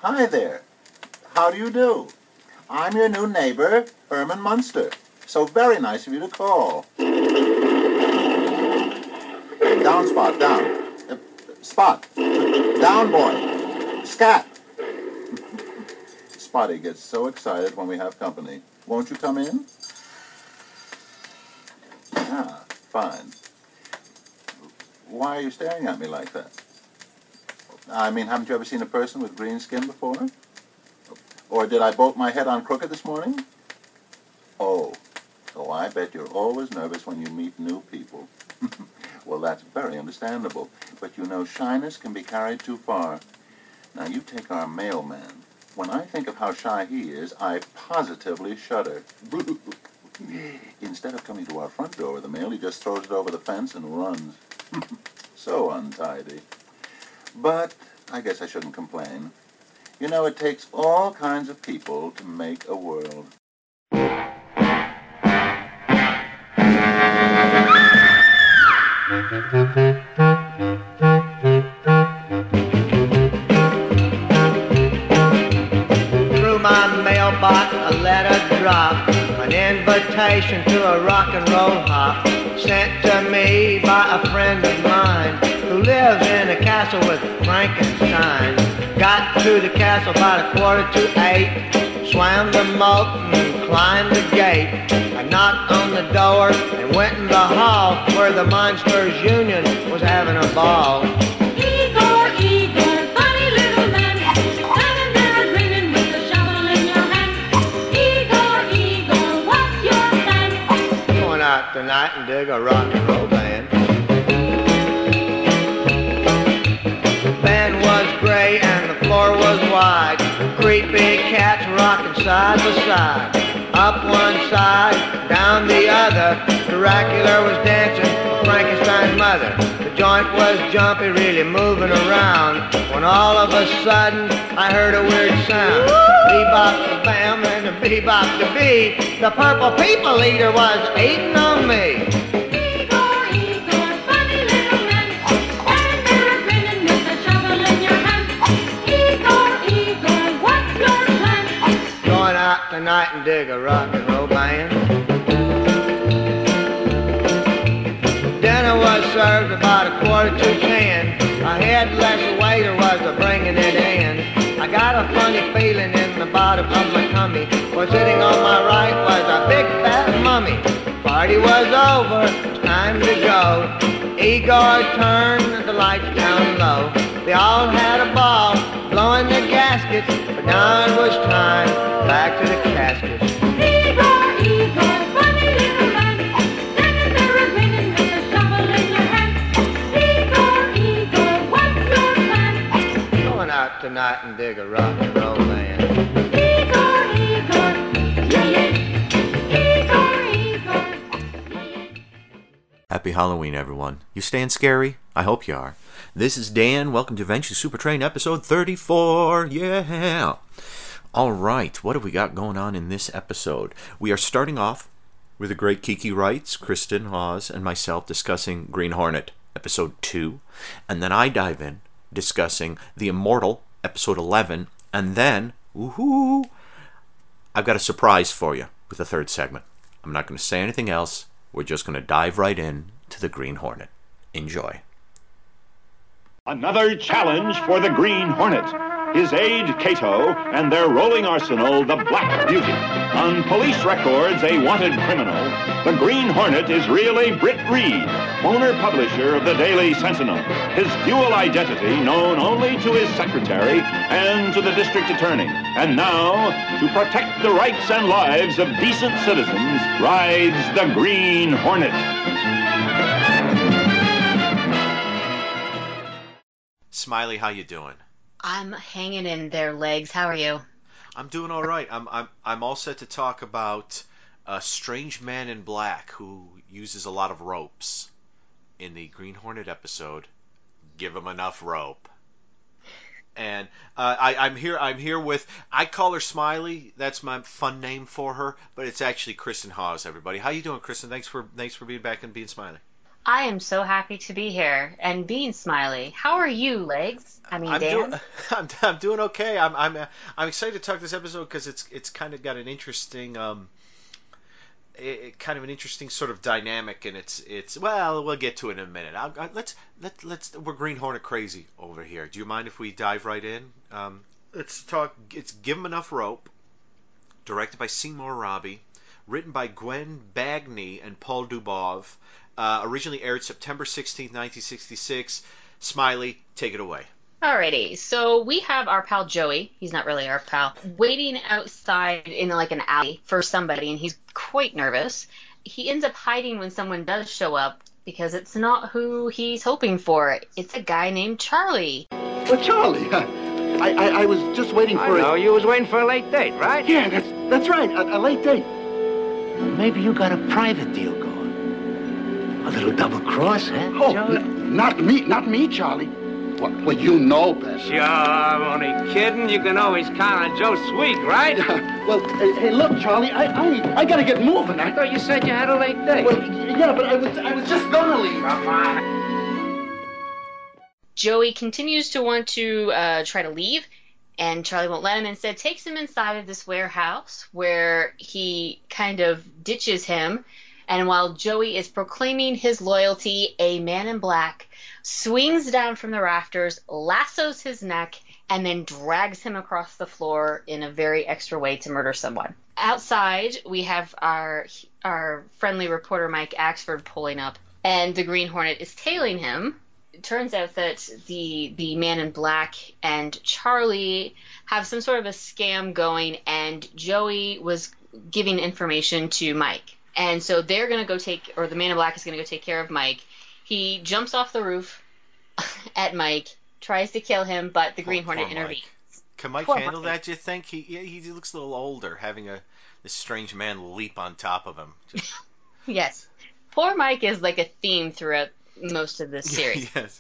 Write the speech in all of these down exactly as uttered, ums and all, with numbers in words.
Hi there. How do you do? I'm your new neighbor, Herman Munster. So very nice of you to call. Down, Spot, down. Uh, Spot. Down, boy. Scat. Spotty gets so excited when we have company. Won't you come in? Ah, fine. Why are you staring at me like that? I mean, haven't you ever seen a person with green skin before? Or did I bolt my head on crooked this morning? Oh, oh, I bet you're always nervous when you meet new people. Well, that's very understandable. But you know, shyness can be carried too far. Now, you take our mailman. When I think of how shy he is, I positively shudder. Instead of coming to our front door with the mail, he just throws it over the fence and runs. So untidy. But I guess I shouldn't complain. You know, it takes all kinds of people to make a world. Through my mailbox, a letter dropped, an invitation to a rock and roll hop, sent to me by a friend of mine who lives in a castle with Frankenstein. Got to the castle about a quarter to eight, swam the moat and climbed the gate. I knocked on the door and went in the hall where the Monsters Union was having a ball. Igor, Igor, funny little man, standing there grinning with a shovel in your hand. Igor, Igor, what's your plan? Going out tonight and dig a rock and roll band. The band was gray and the floor was wide. Creepy cats rocking side by side. Up one side, down the other. Dracula was dancing with Frankenstein's mother. The joint was jumpy, really moving around. When all of a sudden, I heard a weird sound. Bebop the bam and the bebop the bee. The purple people eater was eating on me. Igor, Igor, funny little man, standing there grinning with a shovel in your hand. Igor, Igor, what's your plan? Going out tonight and dig a rock and roll band. Dinner was served about a quarter to ten. A headless waiter was a bringing it in. I got a funny feeling in the bottom of my tummy. For sitting on my right was a big fat mummy. Party was over, it's time to go. Igor turned the lights down low. They all had a ball, blowing their gaskets. But now it was time, back to the caskets. Igor, Igor, funny little man, standing there grinning with a shovel in your hand. Igor, Igor, what's your plan? Going out tonight and dig a rock and roll band. Igor, Igor, yeah, yeah. Igor, Igor, yeah, yeah. Happy Halloween, everyone. You staying scary? I hope you are. This is Dan. Welcome to Adventure Super Train episode thirty-four. Yeah! All right, what have we got going on in this episode? We are starting off with the great Kiki Wrights, Kristen Hawes, and myself discussing Green Hornet, episode two. And then I dive in, discussing The Immortal, episode eleven. And then, woohoo, I've got a surprise for you with the third segment. I'm not going to say anything else. We're just going to dive right in to the Green Hornet. Enjoy. Another challenge for the Green Hornet. His aide, Cato, and their rolling arsenal, the Black Beauty. On police records, a wanted criminal, the Green Hornet is really Britt Reed, owner-publisher of the Daily Sentinel. His dual identity known only to his secretary and to the district attorney. And now, to protect the rights and lives of decent citizens, rides the Green Hornet. Smiley, how you doing? I'm hanging in there, Legs. How are you? I'm doing all right. I'm I'm I'm all set to talk about a strange man in black who uses a lot of ropes. In the Green Hornet episode, Give Him Enough Rope. And uh, I, I'm here. I'm here with. I call her Smiley. That's my fun name for her, but it's actually Kristen Hawes. Everybody, how you doing, Kristen? Thanks for thanks for being back and being Smiley. I am so happy to be here and being Smiley. How are you, Legs? I mean, I'm Dan? doing, I'm, I'm doing okay. I'm, I'm, uh, I'm excited to talk this episode because it's, it's kind of got an interesting, um, it, it kind of an interesting sort of dynamic, and it's, it's. Well, we'll get to it in a minute. I'll, I, let's, let, let's. We're Green Hornet crazy over here. Do you mind if we dive right in? Um, let's talk. It's Give 'Em Enough Rope, directed by Seymour Robbie, written by Gwen Bagni and Paul Dubov. Uh, originally aired September sixteenth, nineteen sixty-six. Smiley, take it away. Alrighty, so we have our pal Joey, he's not really our pal, waiting outside in like an alley for somebody, and he's quite nervous. He ends up hiding when someone does show up because it's not who he's hoping for. It's a guy named Charlie. Well, Charlie, uh, I, I I was just waiting I for know, a... you was waiting for a late date, right? Yeah, that's that's right, a, a late date. Maybe you got a private deal going. A little double cross, huh, Oh, Joey? n- not me, not me, Charlie. Well, well, you know better. Sure, I'm only kidding. You can always count on Joe Sweet, right? Well, hey, hey, look, Charlie, I I I gotta get moving. I I thought you said you had a late date. Well, yeah, but I was I was just gonna leave. Come on. Joey continues to want to uh, try to leave, and Charlie won't let him. Instead, takes him inside of this warehouse where he kind of ditches him. And while Joey is proclaiming his loyalty, a man in black swings down from the rafters, lassos his neck, and then drags him across the floor in a very extra way to murder someone. Outside, we have our our friendly reporter Mike Axford pulling up, and the Green Hornet is tailing him. It turns out that the the man in black and Charlie have some sort of a scam going, and Joey was giving information to Mike. And so they're going to go take, or the man in black is going to go take care of Mike. He jumps off the roof at Mike, tries to kill him, but the Green Poor- Hornet poor Mike. intervenes. Can Mike Poor handle Mike. that, do you think? He yeah, he looks a little older, having a this strange man leap on top of him. Just- Yes. Poor Mike is like a theme throughout most of this series. yes.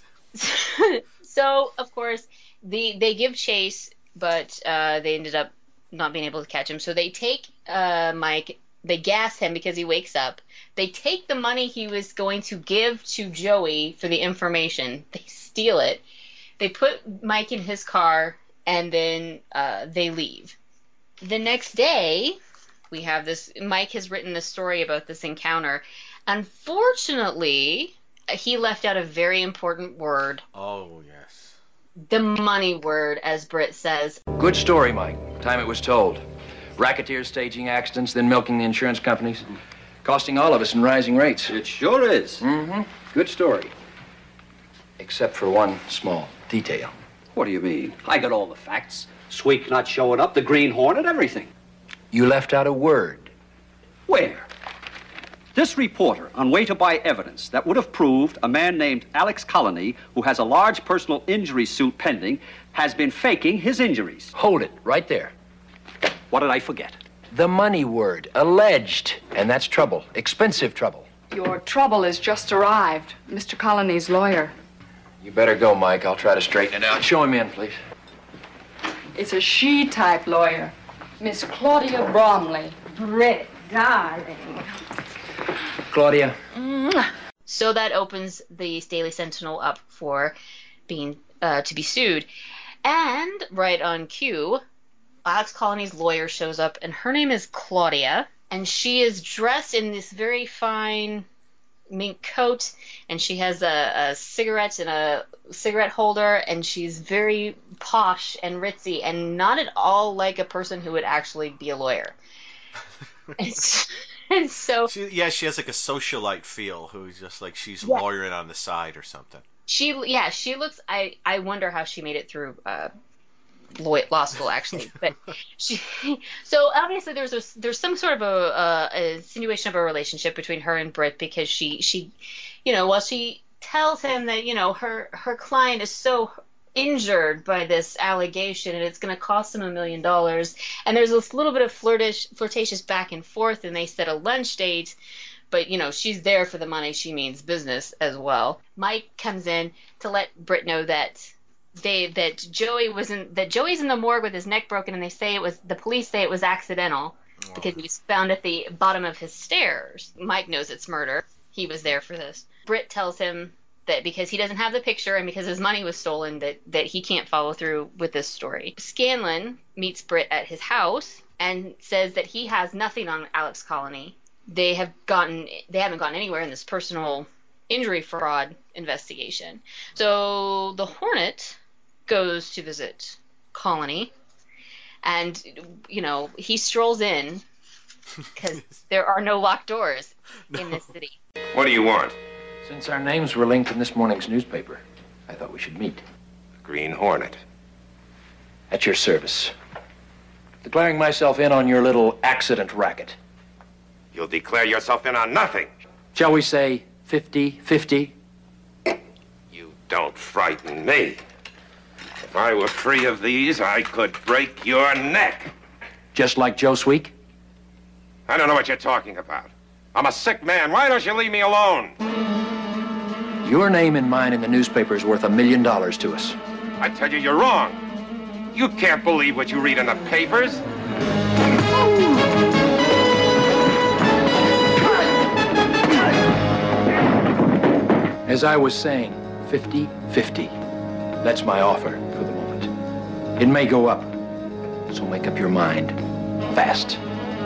So, of course, the they give chase, but uh, they ended up not being able to catch him. So they take uh, Mike, they gas him because he wakes up. They take the money he was going to give to Joey for the information. They steal it. They put Mike in his car, and then uh, they leave. The next day, we have this, Mike has written this story about this encounter. Unfortunately, he left out a very important word, Oh yes. the money word, as Britt says. Good story, Mike. Time it was told. Racketeers staging accidents, then milking the insurance companies. Costing all of us in rising rates. It sure is. Mm-hmm. Good story. Except for one small detail. What do you mean? I got all the facts. Sweet not showing up, the Green Hornet, everything. You left out a word. Where? This reporter, on way to buy evidence that would have proved a man named Alex Colony, who has a large personal injury suit pending, has been faking his injuries. Hold it, right there. What did I forget? The money word. Alleged. And that's trouble. Expensive trouble. Your trouble has just arrived. Mister Colony's lawyer. You better go, Mike. I'll try to straighten it out. Show him in, please. It's a she-type lawyer. Miss Claudia Bromley. Britt, darling. Claudia. So that opens the Daily Sentinel up for being uh, to be sued. And right on cue, Alex Colony's lawyer shows up, and her name is Claudia, and she is dressed in this very fine mink coat, and she has a, a cigarette and a cigarette holder, and she's very posh and ritzy, and not at all like a person who would actually be a lawyer. and, s- and so She, yeah, she has like a socialite feel, who's just like she's Yeah. lawyering on the side or something. she, yeah, she looks. I, I wonder how she made it through uh, law, law school, actually. But she, so obviously there's a, there's some sort of a, a, a insinuation of a relationship between her and Britt, because she, she, you know, while she tells him that, you know, her her client is so injured by this allegation and it's going to cost him a million dollars, and there's this little bit of flirtish, flirtatious back and forth, and they set a lunch date. But, you know, she's there for the money. She means business as well. Mike comes in to let Britt know that they that Joey was in that Joey's in the morgue with his neck broken, and they say it was the police say it was accidental because he was found at the bottom of his stairs. Mike knows it's murder. he was there for this. Britt tells him that because he doesn't have the picture and because his money was stolen, that, that he can't follow through with this story. Scanlon meets Britt at his house and says that he has nothing on Alex Colony. They have gotten, they haven't gotten anywhere in this personal injury fraud investigation. So the Hornet goes to visit Colony, and, you know, he strolls in because there are no locked doors no. in this city. What do you want? Since our names were linked in this morning's newspaper, I thought we should meet. Green Hornet. At your service. Declaring myself in on your little accident racket. You'll declare yourself in on nothing. Shall we say fifty-fifty? You don't frighten me. If I were free of these, I could break your neck. Just like Joe Sweek? I don't know what you're talking about. I'm a sick man. Why don't you leave me alone? Your name and mine in the newspaper is worth a million dollars to us. I tell you, you're wrong. You can't believe what you read in the papers. As I was saying, fifty-fifty. That's my offer for the moment. It may go up, so make up your mind fast.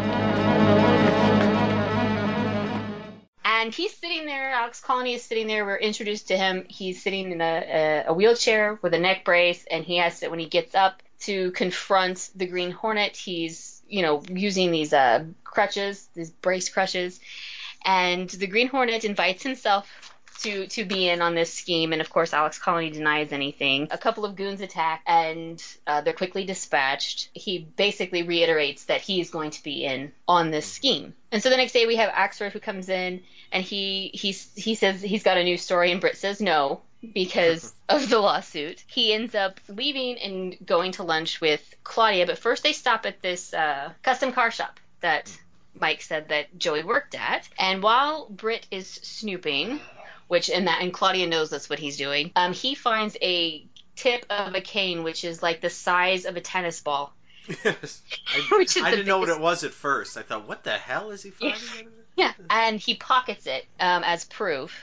And he's sitting there, Alex Colony is sitting there, we're introduced to him. He's sitting in a, a, a wheelchair with a neck brace, and he has to, when he gets up to confront the Green Hornet, he's, you know, using these uh, crutches, these brace crutches. And the Green Hornet invites himself to to be in on this scheme, and of course Alex Colony denies anything. A couple of goons attack, and uh, they're quickly dispatched. He basically reiterates that he is going to be in on this scheme. And so the next day we have Axford, who comes in, and he he's, he says he's got a new story, and Britt says no because of the lawsuit. He ends up leaving and going to lunch with Claudia, but first they stop at this uh, custom car shop that Mike said that Joey worked at. And while Britt is snooping, which and that and Claudia knows that's what he's doing, Um, he finds a tip of a cane, which is like the size of a tennis ball. Yes, I, which is I didn't know what biggest... it was at first. I thought, what the hell is he finding? Yeah, and he pockets it um, as proof.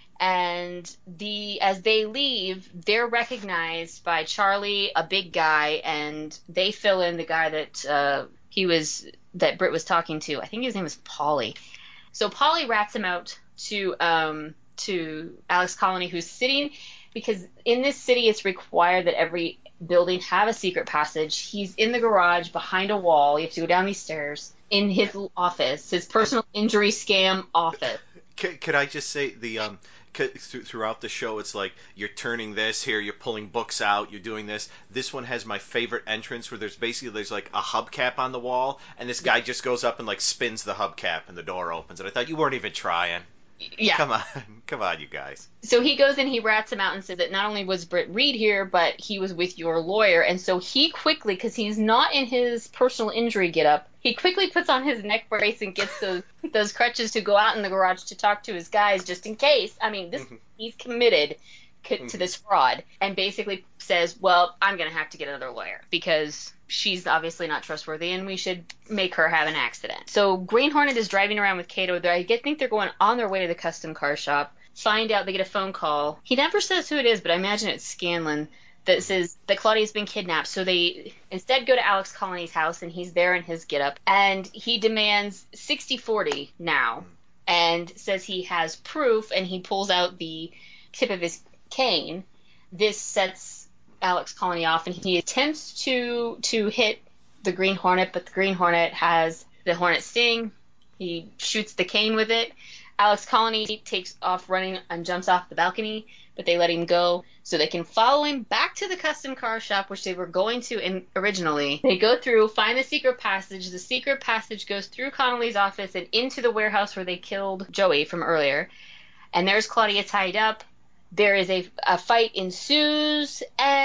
And the as they leave, they're recognized by Charlie, a big guy, and they fill in the guy that uh, he was that Britt was talking to. I think his name was Paulie. So Paulie rats him out to. Um, to Alex Colony, who's sitting, because in this city it's required that every building have a secret passage. He's in the garage behind a wall. You have to go down these stairs in his office, his personal injury scam office. Could, could I just say the um th- throughout the show it's like you're turning this here, you're pulling books out, you're doing this. This one has my favorite entrance where there's basically there's like a hubcap on the wall, and this guy just goes up and like spins the hubcap and the door opens. And I thought you weren't even trying. Yeah. Come on. Come on, you guys. So he goes and he rats him out and says that not only was Britt Reed here, but he was with your lawyer. And so he quickly, because he's not in his personal injury getup, he quickly puts on his neck brace and gets those those crutches to go out in the garage to talk to his guys just in case. I mean, this he's committed co- to this fraud, and basically says, well, I'm going to have to get another lawyer because she's obviously not trustworthy, and we should make her have an accident. So Green Hornet is driving around with Cato. I get, think they're going on their way to the custom car shop. Find out, they get a phone call. He never says who it is, but I imagine it's Scanlon, that says that Claudia's been kidnapped. So they instead go to Alex Colony's house, and he's there in his getup, and he demands sixty forty now, and says he has proof, and he pulls out the tip of his cane. This sets Alex Colony off, and he attempts to to hit the Green Hornet, but the Green Hornet has the Hornet sting. He shoots the cane with it. Alex Colony takes off running and jumps off the balcony, but they let him go so they can follow him back to the custom car shop, which they were going to in originally. They go through, find the secret passage. The secret passage goes through Connolly's office and into the warehouse where they killed Joey from earlier. And there's Claudia tied up. There is a, a fight ensues,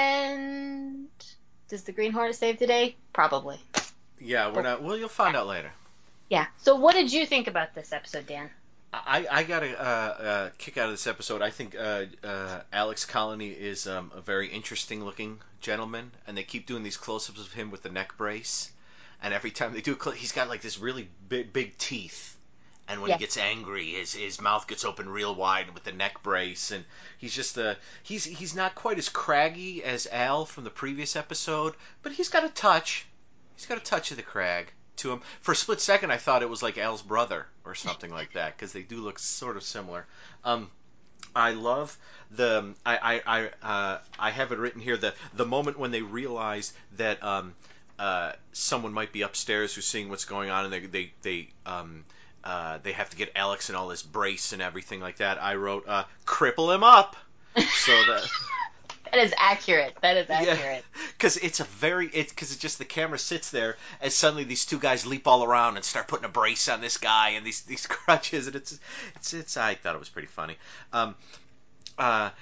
and does the Green Hornet save the day? Probably. Yeah, we're not. Well, you'll find out later. Yeah. So what did you think about this episode, Dan? I, I got a uh, uh, kick out of this episode. I think uh, uh, Alex Colony is um, a very interesting looking gentleman, and they keep doing these close-ups of him with the neck brace. And every time they do, he's got like this really big, big teeth. And when Yes. he gets angry, his his mouth gets open real wide with the neck brace, and he's just a he's he's not quite as craggy as Al from the previous episode, but he's got a touch. He's got a touch of the crag to him. For a split second, I thought it was like Al's brother or something like that, because they do look sort of similar. Um, I love the I I I, uh, I have it written here, the the moment when they realize that um, uh, someone might be upstairs who's seeing what's going on, and they they they um, uh, they have to get Alex and all this brace and everything like that. I wrote uh, cripple him up, so that. That is accurate. That is accurate. Because it's a very, it's because it's just the camera sits there, and suddenly these two guys leap all around and start putting a brace on this guy and these these crutches, and it's it's it's. I thought it was pretty funny. Um, uh,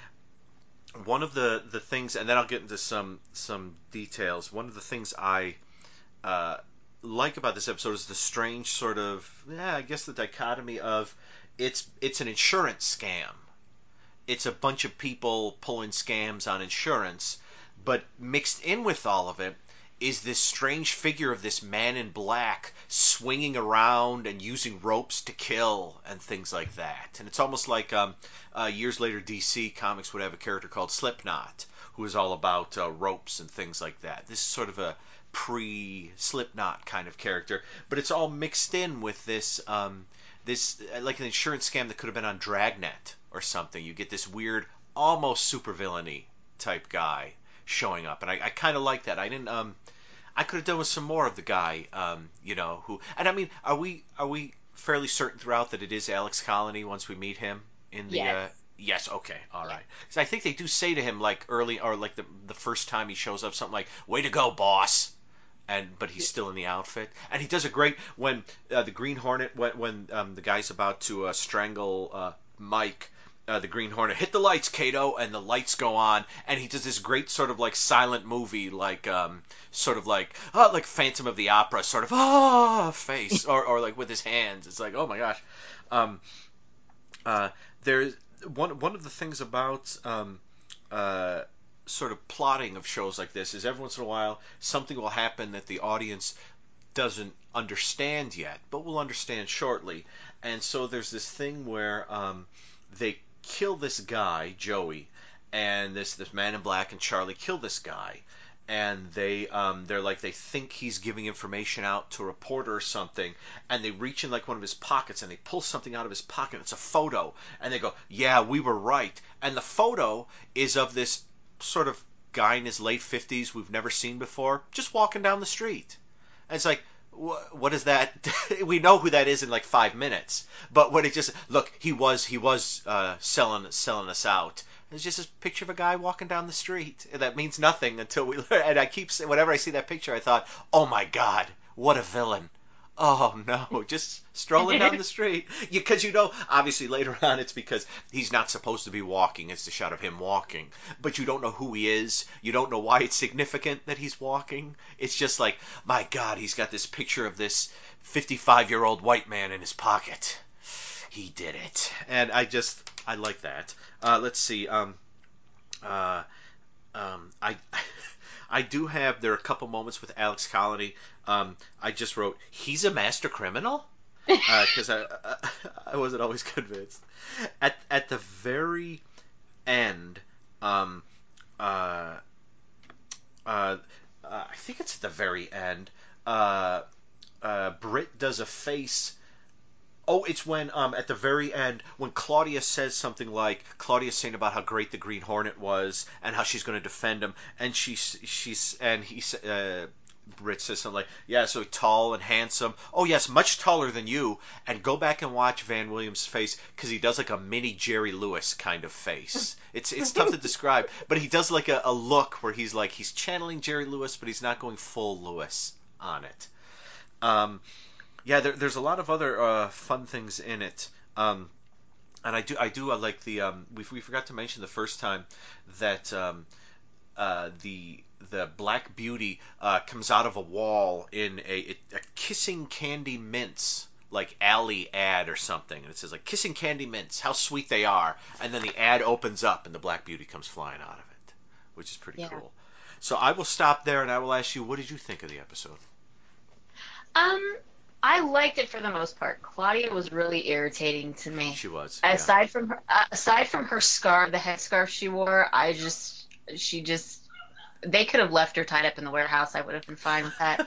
one of the the things, and then I'll get into some some details. One of the things I uh, like about this episode is the strange sort of, yeah, I guess the dichotomy of it's it's an insurance scam. It's a bunch of people pulling scams on insurance, but mixed in with all of it is this strange figure of this man in black swinging around and using ropes to kill and things like that. And it's almost like um, uh, years later D C Comics would have a character called Slipknot, who is all about uh, ropes and things like that. This is sort of a pre-Slipknot kind of character, but it's all mixed in with this, um, this like an insurance scam that could have been on Dragnet or something. You get this weird, almost supervillainy type guy showing up, and I, I kind of like that. I didn't. Um, I could have done with some more of the guy. Um, you know who? And I mean, are we are we fairly certain throughout that it is Alex Colony once we meet him in the? Yes. Uh, yes. Okay. All right. Because I think they do say to him like early or like the the first time he shows up something like "Way to go, boss." And but he's still in the outfit, and he does a great when uh, the Green Hornet when when um, the guy's about to uh, strangle uh, Mike. Uh, the Green Hornet, hit the lights, Kato, and the lights go on, and he does this great sort of like silent movie, like um, sort of like oh, like Phantom of the Opera, sort of ah face, or or like with his hands. It's like, oh my gosh. Um, uh, there's one one of the things about um, uh, sort of plotting of shows like this is every once in a while something will happen that the audience doesn't understand yet, but will understand shortly. And so there's this thing where um, they kill this guy, Joey, and this this man in black and Charlie kill this guy, and they um they're like they think he's giving information out to a reporter or something, and they reach in like one of his pockets and they pull something out of his pocket. It's a photo, and they go, "Yeah, we were right." And the photo is of this sort of guy in his late fifties we've never seen before, just walking down the street. And it's like, what is that? We know who that is in like five minutes. But when it just look, he was he was uh, selling selling us out. It's just a picture of a guy walking down the street. That means nothing until we learn. And I keep saying, whenever I see that picture, I thought, oh my God, what a villain. Oh no, just strolling down the street. Because you, you know, obviously later on it's because he's not supposed to be walking. It's the shot of him walking. But you don't know who he is. You don't know why it's significant that he's walking. It's just like, my God, he's got this picture of this fifty-five-year-old white man in his pocket. He did it. And I just, I like that. Uh, let's see. Um, uh, um, I... I do have, there are a couple moments with Alex Colony. Um, I just wrote, he's a master criminal? Because uh, I, I I wasn't always convinced. At at the very end, um, uh, uh, uh, I think it's at the very end, uh, uh, Britt does a face. Oh, it's when um at the very end when Claudia says something like Claudia's saying about how great the Green Hornet was and how she's going to defend him, and she's she's and he uh, Britt says something like, yeah, so tall and handsome. Oh yes, much taller than you. And go back and watch Van Williams' face because he does like a mini Jerry Lewis kind of face. It's it's tough to describe, but he does like a, a look where he's like he's channeling Jerry Lewis, but he's not going full Lewis on it. Um. Yeah, there, there's a lot of other uh, fun things in it, um, and I do I do I like the um, we we forgot to mention the first time that um, uh, the the Black Beauty uh, comes out of a wall in a, a kissing candy mints like alley ad or something, and it says like kissing candy mints, how sweet they are, and then the ad opens up and the Black Beauty comes flying out of it, which is pretty Yeah. cool. So I will stop there and I will ask you, what did you think of the episode? Um, I liked it for the most part. Claudia was really irritating to me. She was. Aside yeah. from her, uh, aside from her scarf, the headscarf she wore, I just, she just, they could have left her tied up in the warehouse. I would have been fine with that.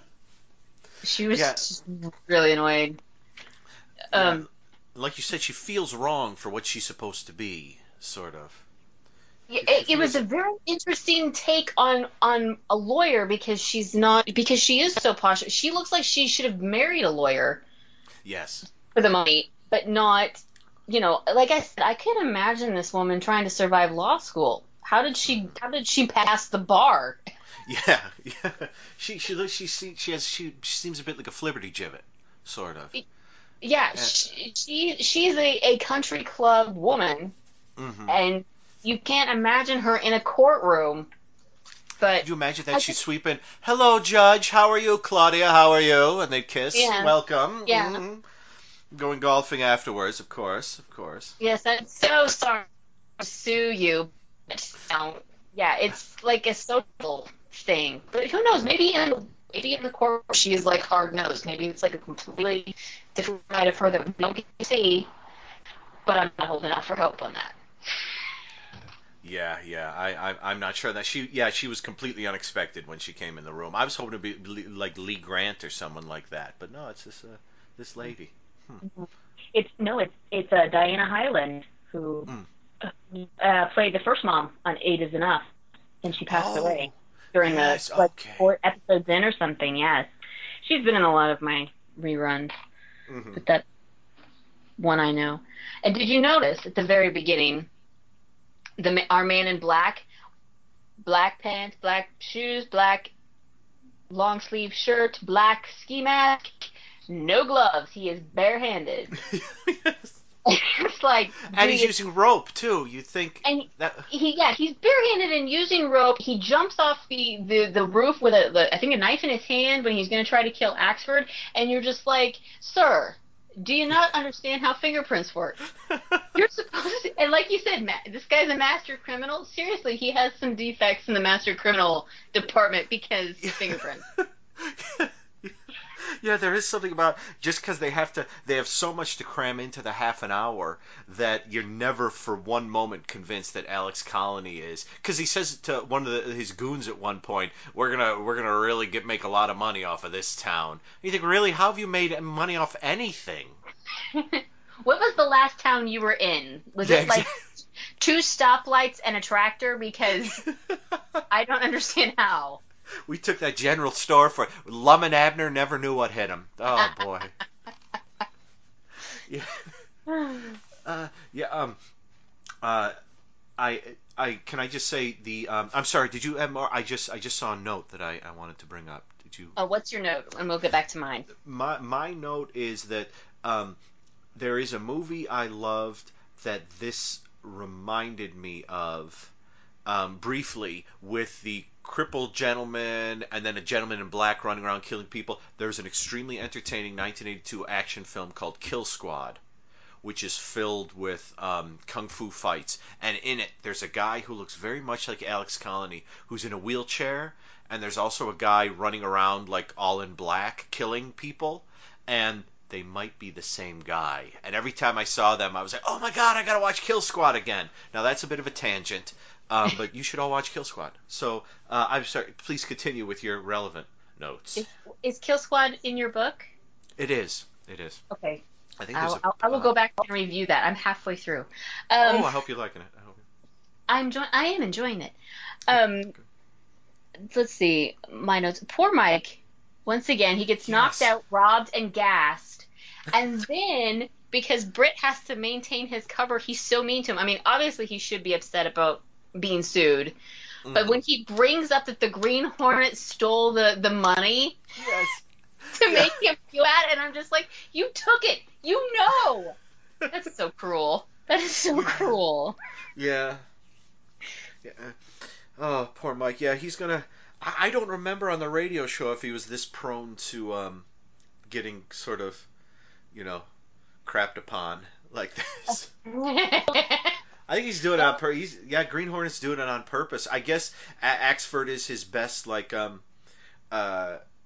She was Yeah. just really annoyed. Um, Yeah. Like you said, she feels wrong for what she's supposed to be, sort of. Yeah, it, it was a very interesting take on on a lawyer because she's not because she is so posh. She looks like she should have married a lawyer Yes. for the money, but not. You know, like I said, I can't imagine this woman trying to survive law school. How did she? How did she pass the bar? Yeah, yeah. She she looks she se- she has she, she seems a bit like a flibbertigibbet, sort of. Yeah, Uh, she, she she's a, a country club woman, Mm-hmm. and you can't imagine her in a courtroom. But Could you imagine I that she's just- sweeping? Hello, Judge. How are you, Claudia? How are you? And they kiss. Yeah. Welcome. Yeah. Mhm. Going golfing afterwards, of course, of course. Yes, I'm so sorry to sue you. But don't. Yeah, it's like a social thing. But who knows? Maybe in maybe in the court she is like hard nosed. Maybe it's like a completely different side of her that we don't get to see. But I'm not holding out for hope on that. Yeah, yeah. I, I, I'm not sure that she. Yeah, she was completely unexpected when she came in the room. I was hoping to be Lee- like Lee Grant or someone like that, but no, it's this uh, this lady. Hmm. It's no, it's it's uh, Diana Hyland who Mm. uh, played the first mom on Eight Is Enough, and she passed Oh, away during yes, the like okay. four episodes in or something. Yes, She's been in a lot of my reruns, Mhm. but that's one I know. And did you notice at the very beginning, the ma- our man in black, black pants, black shoes, black long sleeve shirt, black ski mask, no gloves. He is barehanded. Yes. It's like, And he's dude, using rope too. You think and that? he yeah he's barehanded and using rope. He jumps off the, the, the roof with a the, I think a knife in his hand when he's going to try to kill Axford, and you're just like, sir, do you not understand how fingerprints work? You're supposed to, and like you said, ma- this guy's a master criminal. Seriously, he has some defects in the master criminal department because fingerprints. Yeah, there is something about just because they have to, they have so much to cram into the half an hour that you're never for one moment convinced that Alex Colony is. Because he says to one of the, his goons at one point, "We're gonna, we're gonna really get make a lot of money off of this town." And you think, really, how have you made money off anything? What was the last town you were in? Was Yeah, it like two stoplights and a tractor? Because I don't understand how. We took that general store for Lum and Abner never knew what hit him. Oh boy. Yeah. Uh, yeah. Um. Uh. I. I. Can I just say the. Um. I'm sorry. Did you have more? I just. I just saw a note that I. I wanted to bring up. Did you? Oh, what's your note? And we'll get back to mine. My. My note is that. Um. There is a movie I loved that this reminded me of. Um, briefly, with the crippled gentleman and then a gentleman in black running around killing people. There's an extremely entertaining nineteen eighty-two action film called Kill Squad, which is filled with um, kung fu fights. And in it, there's a guy who looks very much like Alex Colony, who's in a wheelchair, and there's also a guy running around like all in black, killing people, and they might be the same guy. And every time I saw them, I was like, oh my god, I gotta watch Kill Squad again. Now that's a bit of a tangent. Um, but you should all watch Kill Squad. So uh, I'm sorry. Please continue with your relevant notes. Is, is Kill Squad in your book? It is. It is. Okay. I think there's I'll, a. I'll, I will uh, go back and review that. I'm halfway through. Um, oh, I hope you're liking it. I hope. I'm enjoy- I am enjoying it. Um, let's see my notes. Poor Mike. Once again, he gets knocked Yes. out, robbed, and gassed, and then because Britt has to maintain his cover, he's so mean to him. I mean, obviously he should be upset about being sued, but Mhm. when he brings up that the Green Hornet stole the the money Yes. to Yeah. make him feel bad, and I'm just like, you took it, you know. That's so cruel. That is so cruel. Yeah. Yeah. Oh, poor Mike. Yeah, he's gonna. I, I don't remember on the radio show if he was this prone to um, getting sort of, you know, crapped upon like this. I think he's doing it on purpose. He's yeah, Green Hornet's doing it on purpose. I guess a- Axford is his best like um uh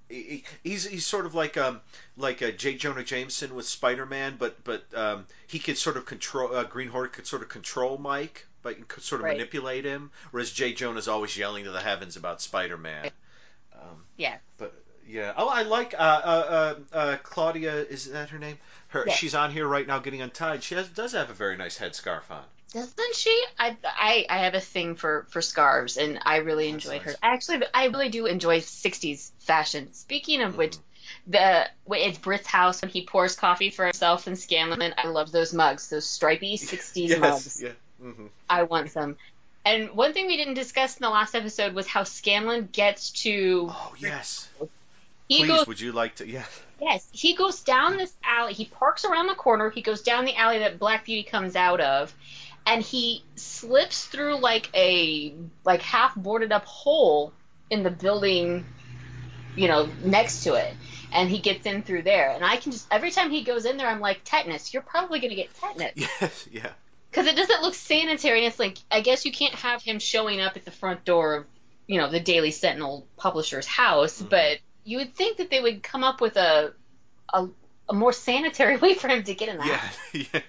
he, he's he's sort of like um like a J. Jonah Jameson with Spider-Man, but but um he could sort of control uh, Green Hornet could sort of control Mike, but could sort of Right. manipulate him, whereas J. Jonah's always yelling to the heavens about Spider-Man. Um, Yeah. but yeah, oh, I like uh, uh, uh, uh, Claudia. Is that her name? Her Yeah. she's on here right now getting untied. She has, does have a very nice headscarf on. Doesn't she? I, I I have a thing for, for scarves, and I really enjoyed her. Actually, I really do enjoy sixties fashion. Speaking of which, the when it's Britt's house when he pours coffee for himself and Scanlan. I love those mugs, those stripy sixties Yes, mugs. yeah. Mm-hmm. I want them. And one thing we didn't discuss in the last episode was how Scanlan gets to. Oh yes. He Please, goes. would you like to? Yeah. Yes, he goes down this alley. He parks around the corner. He goes down the alley that Black Beauty comes out of, and he slips through like a like half boarded up hole in the building, you know, next to it, and he gets in through there. And I can just every time he goes in there, I'm like, tetanus. You're probably gonna get tetanus. Yes. Yeah. Because it doesn't look sanitary, and it's like, I guess you can't have him showing up at the front door of, you know, the Daily Sentinel publisher's house, Mm-hmm. but you would think that they would come up with a, a a more sanitary way for him to get in that. Yeah. Yeah.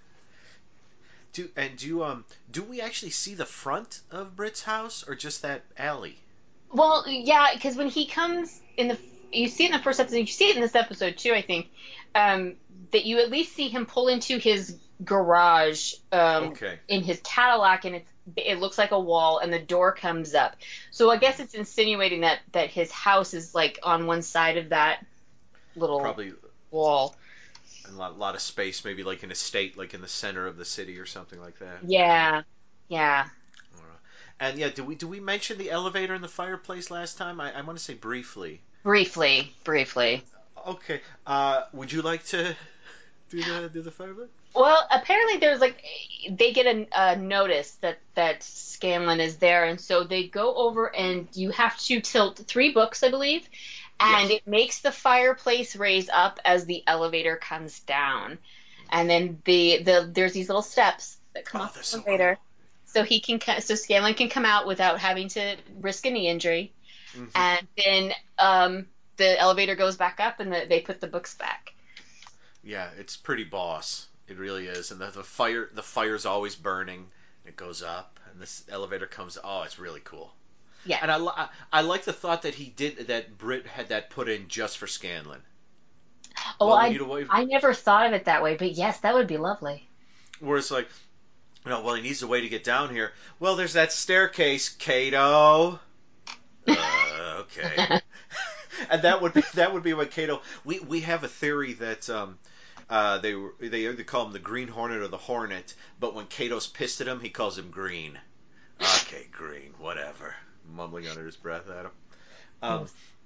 Do and do um do we actually see the front of Britt's house or just that alley? Well, yeah, because when he comes in the, you see it in the first episode, you see it in this episode too, I think, um, that you at least see him pull into his garage um, Okay. in his Cadillac, and it's it looks like a wall, and the door comes up. So I guess it's insinuating that that his house is like on one side of that little Probably wall. a lot, lot of space, maybe like an estate, like in the center of the city or something like that. Yeah, yeah. And yeah, do we do we mention the elevator and the fireplace last time? I, I want to say briefly. Briefly, briefly. Okay. Uh, would you like to do the do the fireplace? Well, apparently there's like they get a, a notice that that Scanlan is there, and so they go over and you have to tilt three books, I believe, and Yes. it makes the fireplace raise up as the elevator comes down, and then the the there's these little steps that come Oh, off they're the so elevator, so he can co- so Scanlan can come out without having to risk a knee injury, Mhm. and then um, the elevator goes back up and the, they put the books back. Yeah, it's pretty boss. It really is. And the, the fire the fire's always burning. It goes up, and this elevator comes. Oh, it's really cool. Yeah. And I, li- I, I like the thought that he did that. Britt had that put in just for Scanlan. Oh, Well, we I need a way- I never thought of it that way, but yes, that would be lovely. Where it's like, you know, well, he needs a way to get down here. Well, there's that staircase, Kato. Uh, okay. And that would be that would be what Kato. We we have a theory that um, uh, they were they either call him the Green Hornet or the Hornet, but when Kato's pissed at him, he calls him Green. Okay, Green, whatever. Mumbling under his breath at him. Um,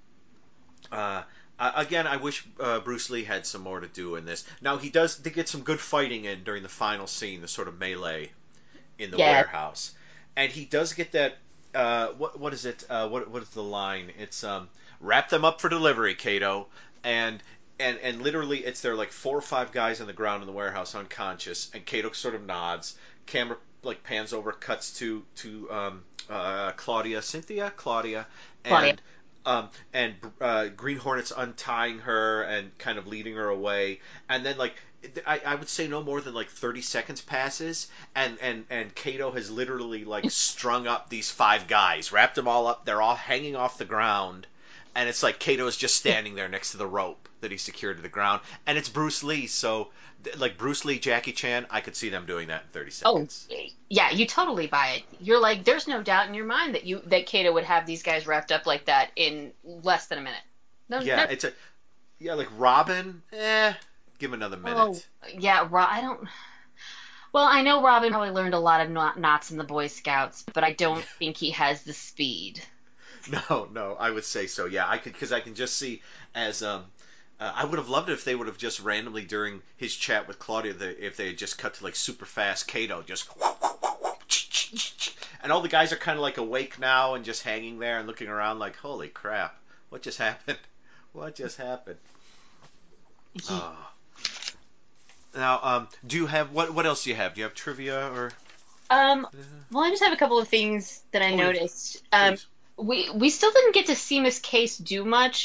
uh, uh, again, I wish uh, Bruce Lee had some more to do in this. Now he does to get some good fighting in during the final scene, the sort of melee in the Yeah. warehouse, and he does get that. Uh, what what is it? Uh, what what is the line? It's um, wrap them up for delivery, Kato, and and and literally it's there like four or five guys on the ground in the warehouse unconscious, and Kato sort of nods. Camera like pans over, cuts to to um, uh, Claudia, Cynthia, Claudia, and Claudia. um, and uh, Green Hornet's untying her and kind of leading her away, and then like I, I would say no more than like thirty seconds passes, and and and Kato has literally like strung up these five guys, wrapped them all up. They're all hanging off the ground, and it's like Kato is just standing there next to the rope that he secured to the ground, and it's Bruce Lee. So th- like Bruce Lee, Jackie Chan, I could see them doing that in thirty seconds. Oh, yeah, you totally buy it. You're like, there's no doubt in your mind that you that Kato would have these guys wrapped up like that in less than a minute. No, Yeah, no- it's a yeah like Robin. Eh, give him another minute. Oh, yeah, Ro- I don't. Well, I know Robin probably learned a lot of knot- knots in the Boy Scouts, but I don't think he has the speed. No, no, I would say so. Yeah, I could because I can just see as um, uh, I would have loved it if they would have just randomly during his chat with Claudia, the, if they had just cut to like super fast Kato, just and all the guys are kind of like awake now and just hanging there and looking around like, holy crap, what just happened? What just happened? Oh. Now, um, do you have what? What else do you have? Do you have trivia or? Um, well, I just have a couple of things that I Oh, noticed. Um, we we still didn't get to see Miss Case do much.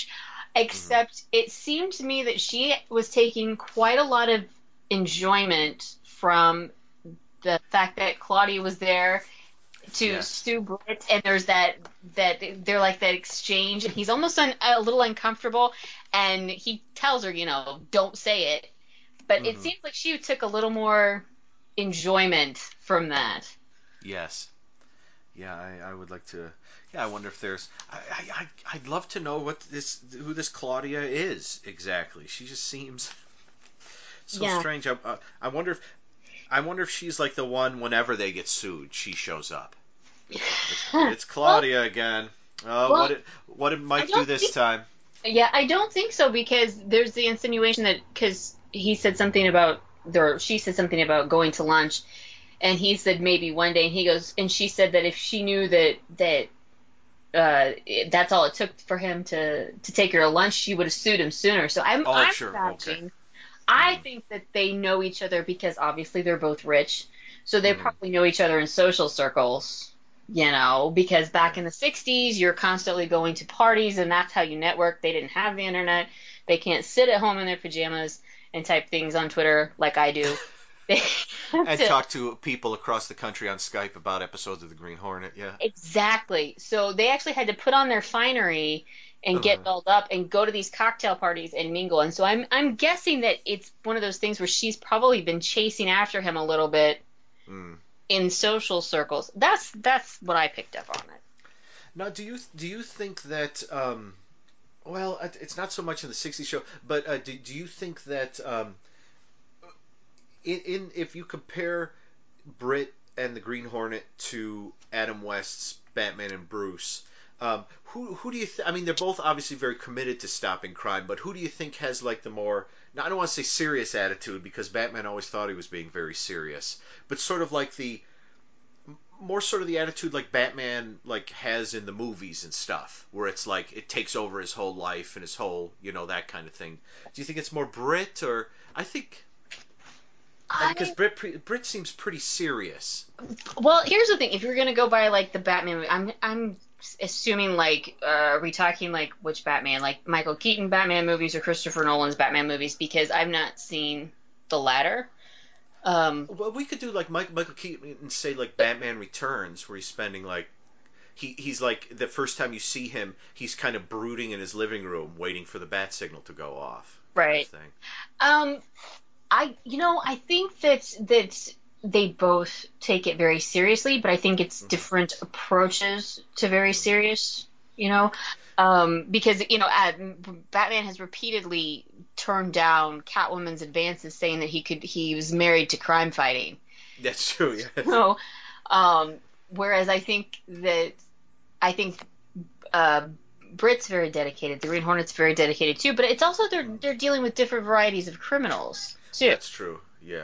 Except it seemed to me that she was taking quite a lot of enjoyment from the fact that Claudia was there to Yes. sue Britt, and there's that that they're like that exchange, and he's almost un, a little uncomfortable, and he tells her, you know, don't say it. But it Mhm. seems like she took a little more enjoyment from that. Yes. Yeah, I, I would like to. Yeah, I wonder if there's. I, I, I- I'd love to know what this, who this Claudia is exactly. She just seems so Yeah. strange. I, uh, I wonder if. I wonder if she's like the one. Whenever they get sued, she shows up. It's, it's Claudia again. Oh, well, what did what did Mike I do don't this think- time? Yeah, I don't think so, because there's the insinuation that because he said something about, or she said something about going to lunch, and he said maybe one day, and he goes, and she said that if she knew that that uh, it- that's all it took for him to to take her to lunch, she would have sued him sooner. So I'm, Oh, I'm sure, imagining, I think that they know each other because obviously they're both rich, so they Mhm. probably know each other in social circles. You know, because back in the sixties, you're constantly going to parties, and that's how you network. They didn't have the internet. They can't sit at home in their pajamas and type things on Twitter like I do. They have And to- talk to people across the country on Skype about episodes of the Green Hornet. Yeah. Exactly. So they actually had to put on their finery and get Uh-huh. dolled up and go to these cocktail parties and mingle. And so I'm I'm guessing that it's one of those things where she's probably been chasing after him a little bit Mm. in social circles. That's that's what I picked up on it. Now, do you do you think that? Um, well, it- it's not so much in the sixties show, but uh, do, do you think that um, in, in if you compare Britt and the Green Hornet to Adam West's Batman and Bruce, um, who who do you? Th- I mean, they're both obviously very committed to stopping crime, but who do you think has like the more? Now, I don't want to say serious attitude because Batman always thought he was being very serious, but sort of like the more sort of the attitude like Batman like has in the movies and stuff, where it's like it takes over his whole life and his whole, you know, that kind of thing. Do you think it's more Brit or I think because Brit pre- Brit seems pretty serious. Well, here's the thing. If you're gonna go by like the Batman, movie, I'm I'm assuming like uh, are we talking like which Batman, like Michael Keaton Batman movies or Christopher Nolan's Batman movies? Because I've not seen the latter. Um, Well, we could do like Mike, Michael Keaton and say like Batman Returns, where he's spending like he he's like the first time you see him, he's kind of brooding in his living room, waiting for the bat signal to go off. Right. Kind of thing. Um, I you know I think that that they both take it very seriously, but I think it's different approaches to very serious. You know, um, because you know uh, Batman has repeatedly turned down Catwoman's advances, saying that he could he was married to crime fighting. That's true. Yeah. So, um, whereas I think that I think uh, Brit's very dedicated. The Green Hornet's very dedicated too. But it's also they're they're dealing with different varieties of criminals too. That's true. Yeah.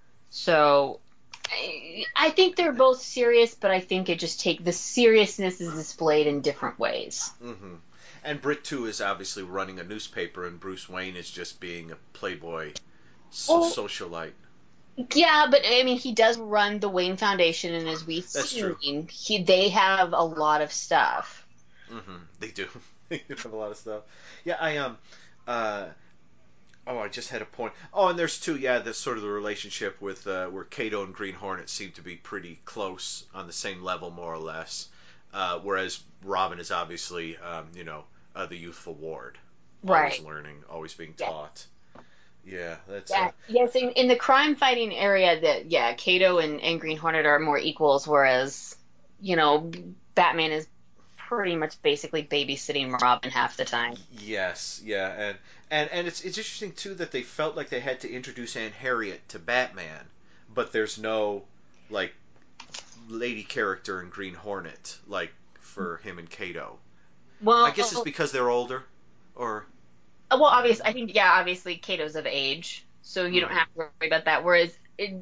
So I, I think they're both serious, but I think it just take the seriousness is displayed in different ways. hmm And Brit too is obviously running a newspaper, and Bruce Wayne is just being a playboy so- Well- socialite. Yeah, but I mean, he does run the Wayne Foundation, and as we've That's true. seen, he they have a lot of stuff. hmm They do. They do have a lot of stuff. Yeah, I um, uh, oh, I just had a point. Oh, and there's two. Yeah, the sort of the relationship with uh, where Kato and Green Hornet seem to be pretty close on the same level, more or less. Uh, whereas Robin is obviously, um, you know, uh, the youthful ward, always Right. learning, always being Yeah. taught. Yeah, that's. Yeah, Uh, yes, in, in the crime fighting area, that yeah, Kato and, and Green Hornet are more equals, whereas you know Batman is pretty much basically babysitting Robin half the time. Yes, yeah, and and and it's it's interesting too that they felt like they had to introduce Aunt Harriet to Batman, but there's no like lady character in Green Hornet like for him and Kato. Well, I guess it's because they're older, or Uh, well, obviously, I think yeah, obviously Kato's of age, so you don't have to worry about that. Whereas, it,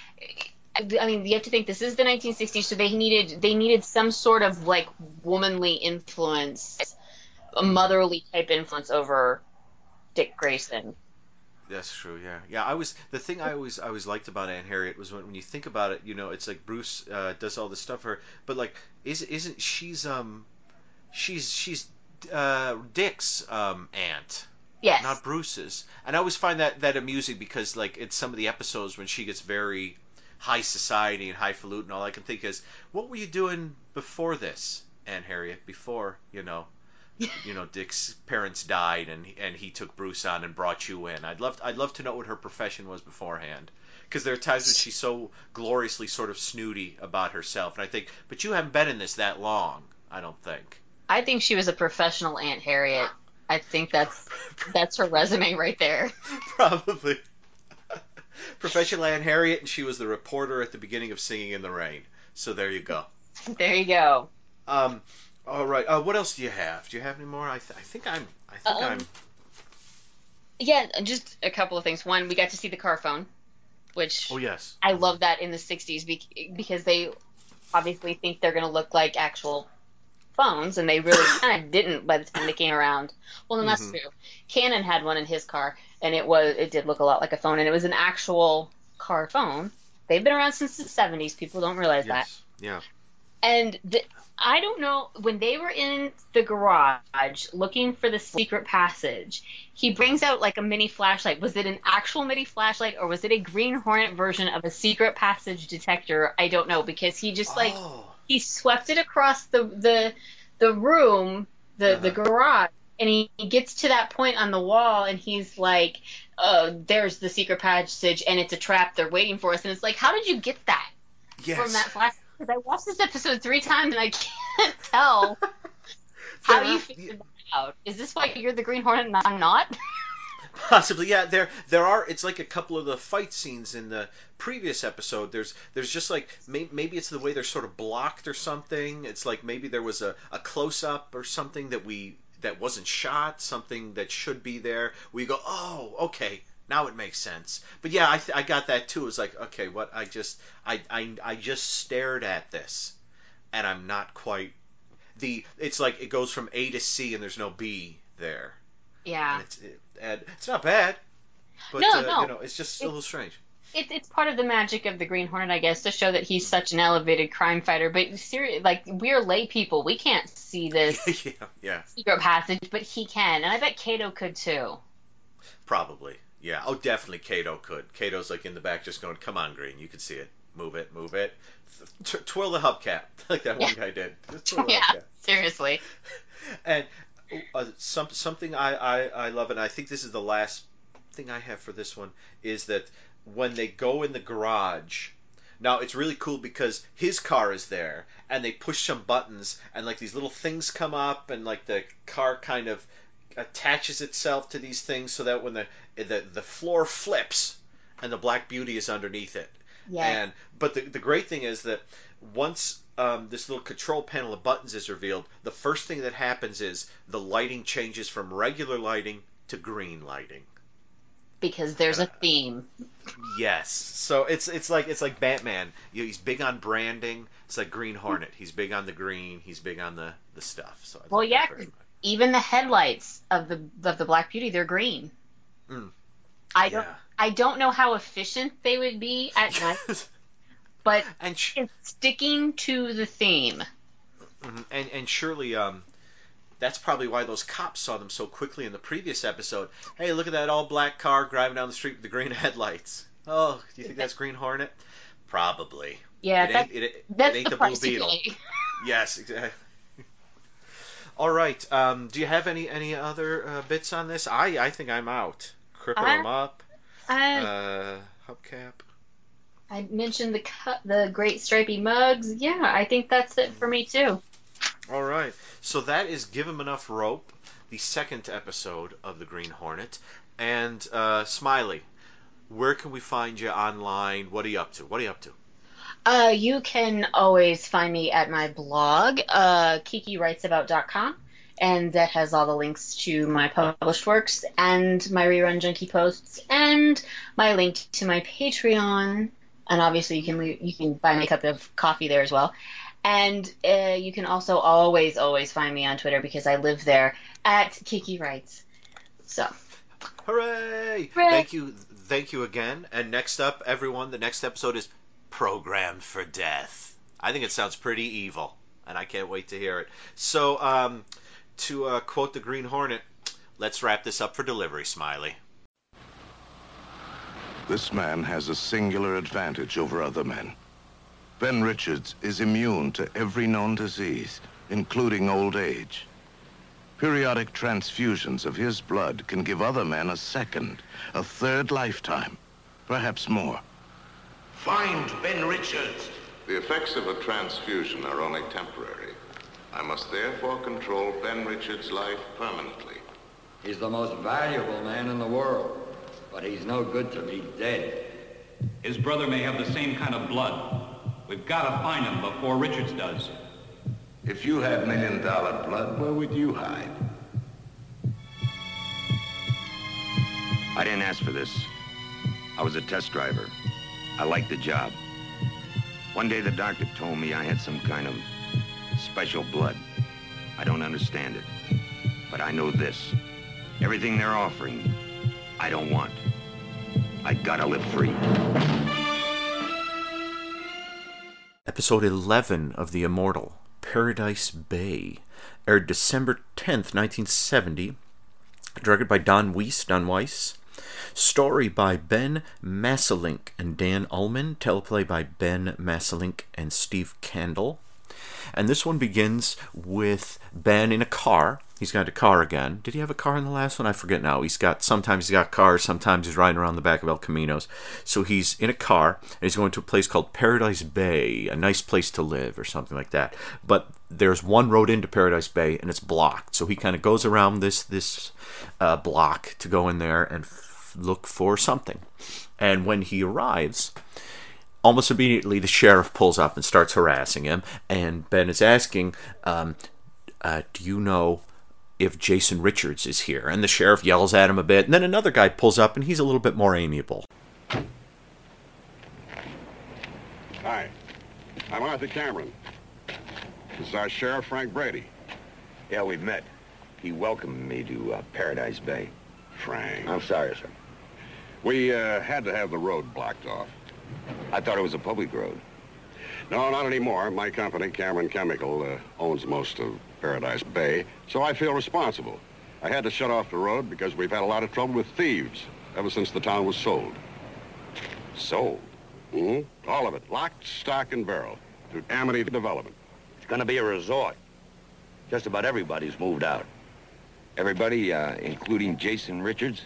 I mean, you have to think this is the nineteen sixties, so they needed they needed some sort of like womanly influence, a motherly type influence over Dick Grayson. that's true. Yeah, yeah. I was the thing I always I always liked about Aunt Harriet was when, when you think about it, you know, it's like Bruce uh, does all this stuff for her, but like is isn't she's um she's she's uh, Dick's um, aunt. Yes. Not Bruce's. And I always find that, that amusing because, like, in some of the episodes when she gets very high society and highfalutin, all I can think is, what were you doing before this, Aunt Harriet? Before, you know, you know, Dick's parents died and and he took Bruce on and brought you in. I'd love I'd love to know what her profession was beforehand. Because there are times when she's so gloriously sort of snooty about herself, and I think, but you haven't been in this that long, I don't think. I think she was a professional Aunt Harriet. I think that's that's her resume right there. Probably. Professional Aunt Harriet, and she was the reporter at the beginning of Singing in the Rain. So there you go. There you go. Um, all right. Uh, what else do you have? Do you have any more? I, th- I think I'm. I think Um, I'm. Yeah, just a couple of things. One, we got to see the car phone, which Oh yes. I love that in the sixties bec- because they obviously think they're going to look like actual phones, and they really kind of didn't by the time they came around. Well, no, that's Mhm. true. Cannon had one in his car, and it was it did look a lot like a phone, and it was an actual car phone. They've been around since the seventies. People don't realize that. Yes. Yeah. And the, I don't know, when they were in the garage looking for the secret passage, he brings out like a mini flashlight. Was it an actual mini flashlight, or was it a Green Hornet version of a secret passage detector? I don't know, because he just like Oh. he swept it across the the the room, the the garage, and he, he gets to that point on the wall, and he's like, uh, "There's the secret passage, and it's a trap. They're waiting for us." And it's like, how did you get that Yes. from that flash? Because I watched this episode three times, and I can't tell how you figured that out. Is this why you're the Green Hornet and I'm not? Possibly, yeah. There, there are. It's like a couple of the fight scenes in the previous episode. There's, there's just like may, maybe it's the way they're sort of blocked or something. It's like maybe there was a, a close up or something that we that wasn't shot, something that should be there. We go, oh, okay, now it makes sense. But yeah, I, th- I got that too. It was like, okay, what I just, I, I, I just stared at this, and I'm not quite the. It's like it goes from A to C, and there's no B there. Yeah. And it's, it, and it's not bad, but No, uh, no. you know, it's just a little strange. It, it's part of the magic of the Green Hornet, I guess, to show that he's such an elevated crime fighter. But seriously, like, we're lay people. We can't see this yeah, yeah, secret passage, but he can. And I bet Kato could, too. probably. Yeah. Oh, definitely Kato could. Kato's like in the back just going, come on, Green, you can see it. Move it, move it. T- twirl the hubcap, like that one guy did. Just twirl the Yeah, hubcap. seriously. And uh, some, something I, I, I love, and I think this is the last thing I have for this one, is that when they go in the garage, now it's really cool because his car is there, and they push some buttons, and like these little things come up, and like the car kind of attaches itself to these things so that when the the, the floor flips, and the Black Beauty is underneath it. Yeah. And but the the great thing is that once um, this little control panel of buttons is revealed, the first thing that happens is the lighting changes from regular lighting to green lighting. Because there's a theme. Yes. So it's it's like it's like Batman. You know, he's big on branding. It's like Green Hornet. He's big on the green. He's big on the, the stuff. So I Well, like yeah, that very 'cause much. even the headlights of the of the Black Beauty, they're green. Mm. I don't I don't know how efficient they would be at night, but and sh- it's sticking to the theme. Mhm. And and surely um, that's probably why those cops saw them so quickly in the previous episode. Hey, look at that all black car driving down the street with the green headlights. Oh, do you think that's Green Hornet? Probably. Yeah, it that- ain't, it, it that's ain't the the, Blue price you Beetle. pay. Yes, exactly. All right. Um, do you have any any other uh, bits on this? I I think I'm out. Cripple I- them up. I, Uh, hubcap. I mentioned the cut, the great stripy mugs. Yeah, I think that's it for me too. All right. So that is Give 'Em Enough Rope, the second episode of the Green Hornet. And uh, Smiley, where can we find you online? What are you up to? What are you up to? Uh, you can always find me at my blog, uh, kiki writes about dot com, and that has all the links to my published works and my rerun junkie posts and my link to my Patreon. And obviously, you can le- you can buy me a cup of coffee there as well. And uh, you can also always always find me on Twitter because I live there at Kiki Writes. So. Hooray! Hooray! Thank you, thank you again. And next up, everyone, the next episode is Programmed for Death. I think it sounds pretty evil, and I can't wait to hear it. So, um, to uh, quote the Green Hornet, let's wrap this up for delivery, Smiley. This man has a singular advantage over other men. Ben Richards is immune to every known disease, including old age. Periodic transfusions of his blood can give other men a second, a third lifetime, perhaps more. Find Ben Richards. The effects of a transfusion are only temporary. I must therefore control Ben Richards' life permanently. He's the most valuable man in the world, but he's no good to me dead. His brother may have the same kind of blood. We've got to find him before Richards does. If you had million-dollar blood, where would you hide? I didn't ask for this. I was a test driver. I liked the job. One day the doctor told me I had some kind of special blood. I don't understand it. But I know this. Everything they're offering, I don't want. I gotta live free. Episode eleven of The Immortal, Paradise Bay, aired December tenth, nineteen seventy, directed by Don Weiss, Don Weiss, story by Ben Masselink and Dan Ullman, teleplay by Ben Masselink and Steve Candle. And this one begins with Ben in a car. He's got a car again. Did he have a car in the last one? I forget now. He's got, sometimes he's got cars, sometimes he's riding around the back of El Caminos. So he's in a car, and he's going to a place called Paradise Bay, a nice place to live, or something like that. But there's one road into Paradise Bay, and it's blocked. So he kind of goes around this, this uh, block to go in there and f- look for something. And when he arrives, almost immediately the sheriff pulls up and starts harassing him, and Ben is asking, um, uh, do you know if Jason Richards is here? And the sheriff yells at him a bit, and then another guy pulls up, and he's a little bit more amiable. Hi, I'm Arthur Cameron. This is our sheriff, Frank Brady. Yeah, we've met. He welcomed me to uh, Paradise Bay. Frank. I'm sorry, sir. We uh, had to have the road blocked off. I thought it was a public road. No, not anymore. My company, Cameron Chemical, uh, owns most of Paradise Bay, so I feel responsible. I had to shut off the road because we've had a lot of trouble with thieves ever since the town was sold. Sold? Mm-hmm. All of it. Locked, stock, and barrel. To Amity Development. It's gonna be a resort. Just about everybody's moved out. Everybody, uh, including Jason Richards?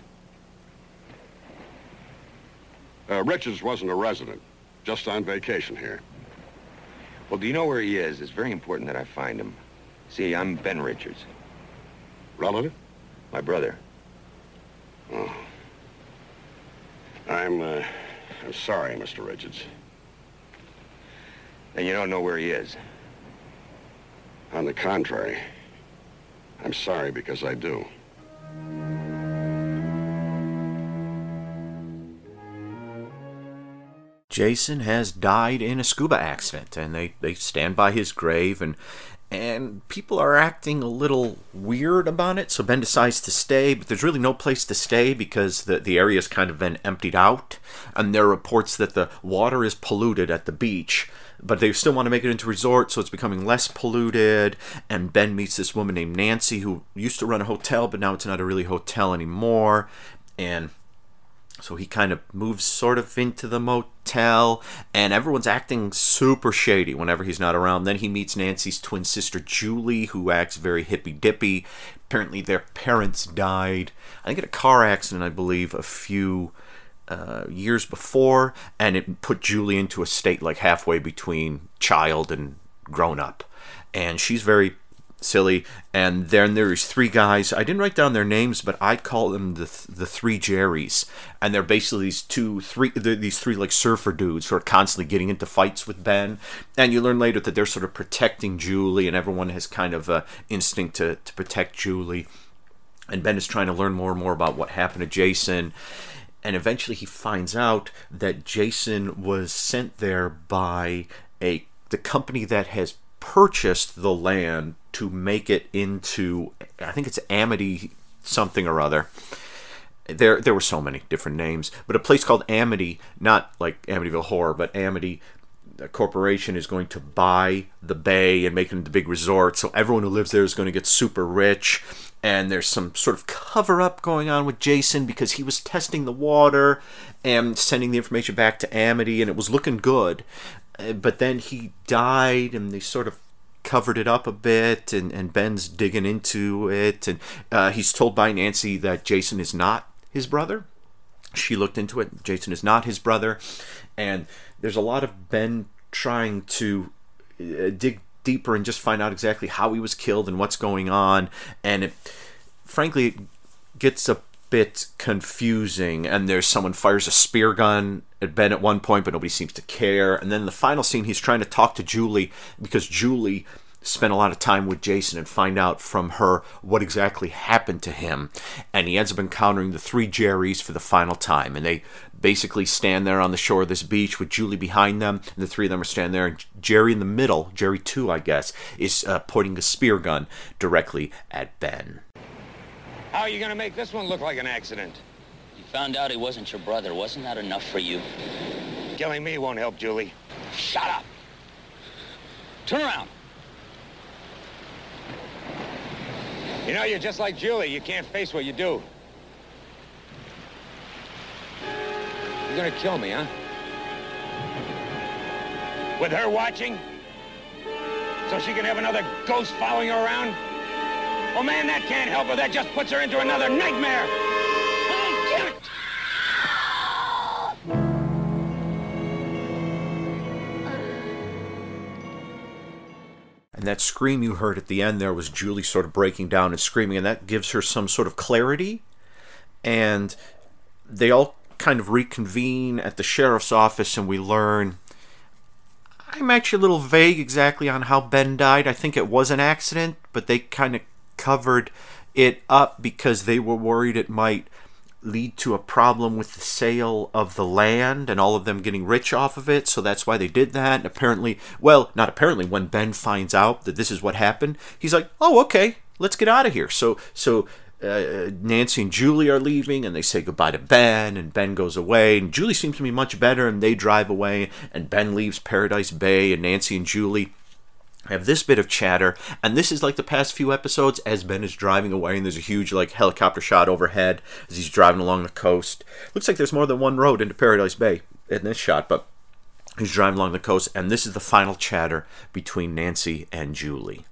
Uh, Richards wasn't a resident, just on vacation here. Well, do you know where he is? It's very important that I find him. See, I'm Ben Richards. Relative? My brother. Oh. I'm, uh, I'm sorry, Mister Richards. And you don't know where he is? On the contrary, I'm sorry because I do. Jason has died in a scuba accident, and they, they stand by his grave, and and people are acting a little weird about it, so Ben decides to stay, but there's really no place to stay because the, the area's kind of been emptied out, and there are reports that the water is polluted at the beach, but they still want to make it into a resort, so it's becoming less polluted, and Ben meets this woman named Nancy who used to run a hotel, but now it's not a really hotel anymore, and so he kind of moves sort of into the motel, and everyone's acting super shady whenever he's not around. Then he meets Nancy's twin sister, Julie, who acts very hippy-dippy. Apparently their parents died, I think in a car accident, I believe, a few uh, years before, and it put Julie into a state like halfway between child and grown-up. And she's very silly, and then there's three guys. I didn't write down their names, but I call them the th- the three Jerrys, and they're basically these two, three, these three like surfer dudes who are constantly getting into fights with Ben. And you learn later that they're sort of protecting Julie, and everyone has kind of a instinct to to protect Julie. And Ben is trying to learn more and more about what happened to Jason. And eventually he finds out that Jason was sent there by a the company that has purchased the land to make it into, I think it's Amity something or other. There there were so many different names, but a place called Amity, not like Amityville Horror, but Amity the corporation is going to buy the bay and make it into a big resort, so everyone who lives there is going to get super rich. And there's some sort of cover-up going on with Jason because he was testing the water and sending the information back to Amity, and it was looking good. Uh, but then he died, and they sort of covered it up a bit, and, and Ben's digging into it. And uh, he's told by Nancy that Jason is not his brother. She looked into it. Jason is not his brother. And there's a lot of Ben trying to uh, dig deeper and just find out exactly how he was killed and what's going on. And it, frankly, it gets a bit confusing. And there's someone fires a spear gun at Ben at one point, but nobody seems to care. And then in the final scene, he's trying to talk to Julie because Julie spent a lot of time with Jason and find out from her what exactly happened to him. And he ends up encountering the three Jerrys for the final time. And they basically stand there on the shore of this beach with Julie behind them. And the three of them are standing there. And Jerry in the middle, Jerry two, I guess, is uh, pointing a spear gun directly at Ben. How are you going to make this one look like an accident? You found out he wasn't your brother. Wasn't that enough for you? Killing me won't help, Julie. Shut up. Turn around. You know, you're just like Julie. You can't face what you do. You're gonna kill me, huh? With her watching? So she can have another ghost following her around? Oh, man, that can't help her. That just puts her into another nightmare. Oh, damn it! And that scream you heard at the end there was Julie sort of breaking down and screaming, and that gives her some sort of clarity. And they all kind of reconvene at the sheriff's office, and we learn... I'm actually a little vague exactly on how Ben died. I think it was an accident, but they kind of covered it up because they were worried it might lead to a problem with the sale of the land and all of them getting rich off of it, so that's why they did that. And apparently, well, not apparently, when Ben finds out that this is what happened, he's like, oh, okay, let's get out of here. So so uh, Nancy and Julie are leaving, and they say goodbye to Ben, and Ben goes away, and Julie seems to be much better, and they drive away, and Ben leaves Paradise Bay, and Nancy and Julie have this bit of chatter, and this is like the past few episodes as Ben is driving away, and there's a huge like helicopter shot overhead as he's driving along the coast. Looks like there's more than one road into Paradise Bay in this shot, but he's driving along the coast, and this is the final chatter between Nancy and Julie.